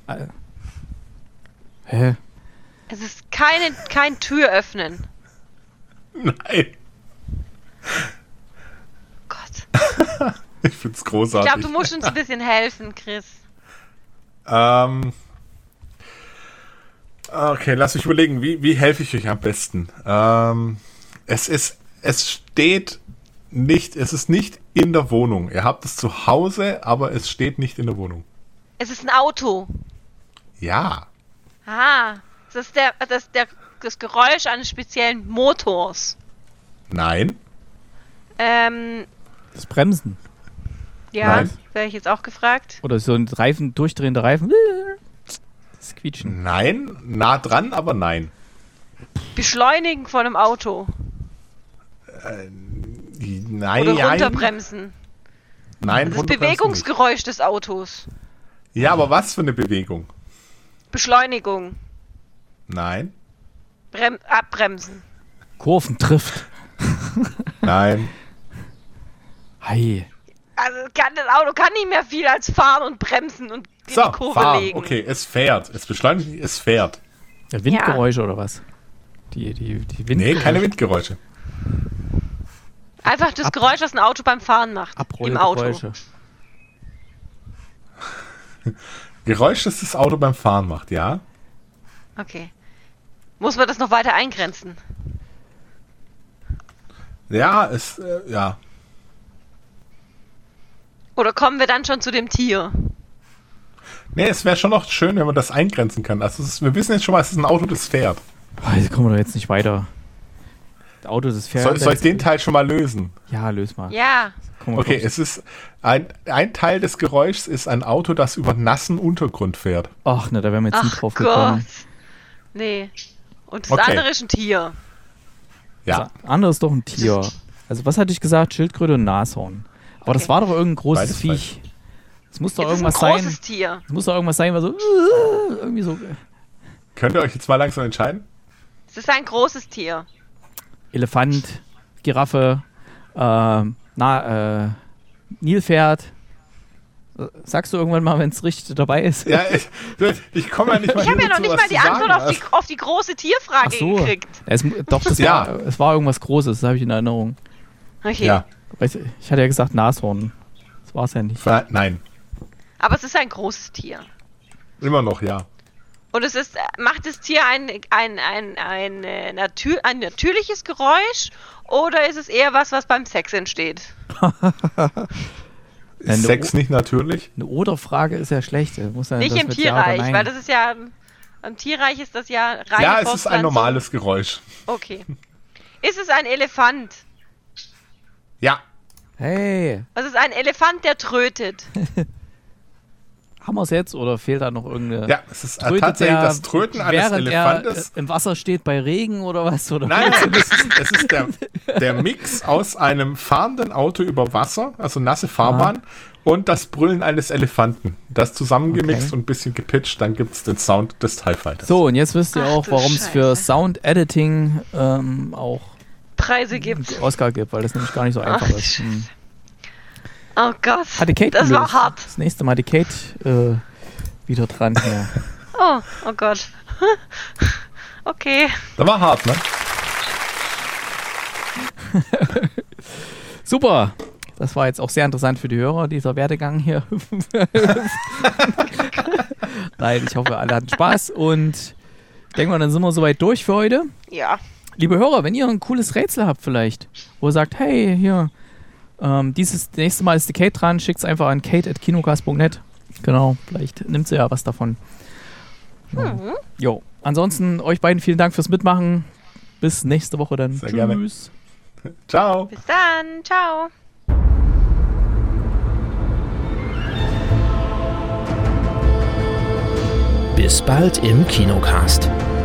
Hä? Es ist kein Türöffnen. nein. Gott. Ich find's Ich großartig. glaube, du musst uns ein bisschen helfen, Chris. Okay, lass mich überlegen, wie helfe ich euch am besten? Es ist nicht in der Wohnung. Ihr habt es zu Hause, aber es steht nicht in der Wohnung. Es ist ein Auto. Ja. Ah. Ist das Geräusch eines speziellen Motors? Nein. Das Bremsen. Ja, Nein. wäre ich jetzt auch gefragt. Oder so ein durchdrehender Reifen. Das Quietschen. Nein. Nah dran, aber nein. Beschleunigen von einem Auto. Nein. Oder runterbremsen. Nein, Das runterbremsen Bewegungsgeräusch des Autos. nicht. Ja, aber was für eine Bewegung? Beschleunigung. Nein. Abbremsen. Kurven trifft. Nein. Also Hi. das Auto kann nicht mehr viel als fahren und bremsen und in So, die Kurve fahren. legen. Okay, es fährt. Es beschleunigt nicht, es fährt. Ja, Windgeräusche oder was? Die Nee, Windgeräusche. keine Windgeräusche. Einfach das Geräusch, was ein Auto beim Fahren macht. Im Auto. Abrollgeräusche. Geräusch, das das Auto beim Fahren macht, ja? Okay. Muss man das noch weiter eingrenzen? Ja, ja. Oder kommen wir dann schon zu dem Tier? Nee, es wäre schon noch schön, wenn man das eingrenzen kann. Also wir wissen jetzt schon mal, es ist ein Auto, das fährt. Jetzt kommen wir doch jetzt nicht weiter. Das Auto, das fährt. Soll ich den Teil schon mal lösen? Ja, löse mal. Ja. Komm mal Okay, drauf. es ist ein Teil des Geräuschs ist ein Auto, das über nassen Untergrund fährt. Ach, ne, da wären wir jetzt nicht Ach drauf Gott. gekommen. Nee. Und das Okay. andere ist ein Tier. Ja, Das andere ist doch ein Tier. Also, was hatte ich gesagt? Schildkröte und Nashorn. Aber das Okay. war doch irgendein großes Beides Viech. Es muss doch Es ist ein irgendwas sein. großes Tier. Es muss doch irgendwas sein, was so. Irgendwie so. könnt ihr euch jetzt mal langsam entscheiden? Es ist ein großes Tier. Elefant, Giraffe, Nilpferd. Sagst du irgendwann mal, wenn es richtig dabei ist? Ja, ich komme ja nicht mal Ich habe ja noch dazu, nicht was mal zu die Antwort sagen. auf die große Tierfrage Ach so. gekriegt. Ja. Es war irgendwas Großes, das habe ich in Erinnerung. Okay. Ja, Ich hatte ja gesagt Nashorn. Das war es ja nicht. nein, Aber es ist ein großes Tier. immer noch ja. Und es ist, macht das Tier ein natürliches Geräusch oder ist es eher was beim Sex entsteht? Ja, Ist Sex nicht natürlich? Eine Oder-Frage ist ja schlecht. Muss ja Nicht das im mit Ja oder Tierreich, Nein. weil das ist ja, im Tierreich ist das ja reine Ja, es ist ein Fortpflanzung. normales Geräusch. Okay. Ist es ein Elefant? Ja, Hey, Was ist ein Elefant, der trötet? haben wir es jetzt oder fehlt da noch irgendeine... ja, es ist Trötet tatsächlich er, das Tröten eines während Elefantes. er im Wasser steht bei Regen oder was? Oder Nein, es ist der Mix aus einem fahrenden Auto über Wasser, also nasse Fahrbahn, und das Brüllen eines Elefanten. Das zusammengemixt Okay. und ein bisschen gepitcht, dann gibt es den Sound des TIE Fighters. So, und jetzt wisst ihr Ach auch, du warum es für Scheiße. Sound-Editing auch Preise gibt. Oscar gibt, weil das nämlich gar nicht so einfach Ach, ist. Hm. Oh Gott. Hat die Kate das war gelöst. hart. Das nächste Mal die Kate wieder dran hier. Oh Gott. Okay. Das war hart, ne? Super. Das war jetzt auch sehr interessant für die Hörer, dieser Werdegang hier. Nein, ich hoffe, alle hatten Spaß und ich denke mal, dann sind wir soweit durch für heute. Ja. Liebe Hörer, wenn ihr ein cooles Rätsel habt vielleicht, wo ihr sagt, hey, hier, nächste Mal ist die Kate dran, schickt es einfach an kate@kinocast.net. Genau, vielleicht nimmt sie ja was davon. Jo, ansonsten euch beiden vielen Dank fürs Mitmachen. Bis nächste Woche dann. Sehr gerne. Tschüss. Ciao. Bis dann. Ciao. Bis bald im Kinocast.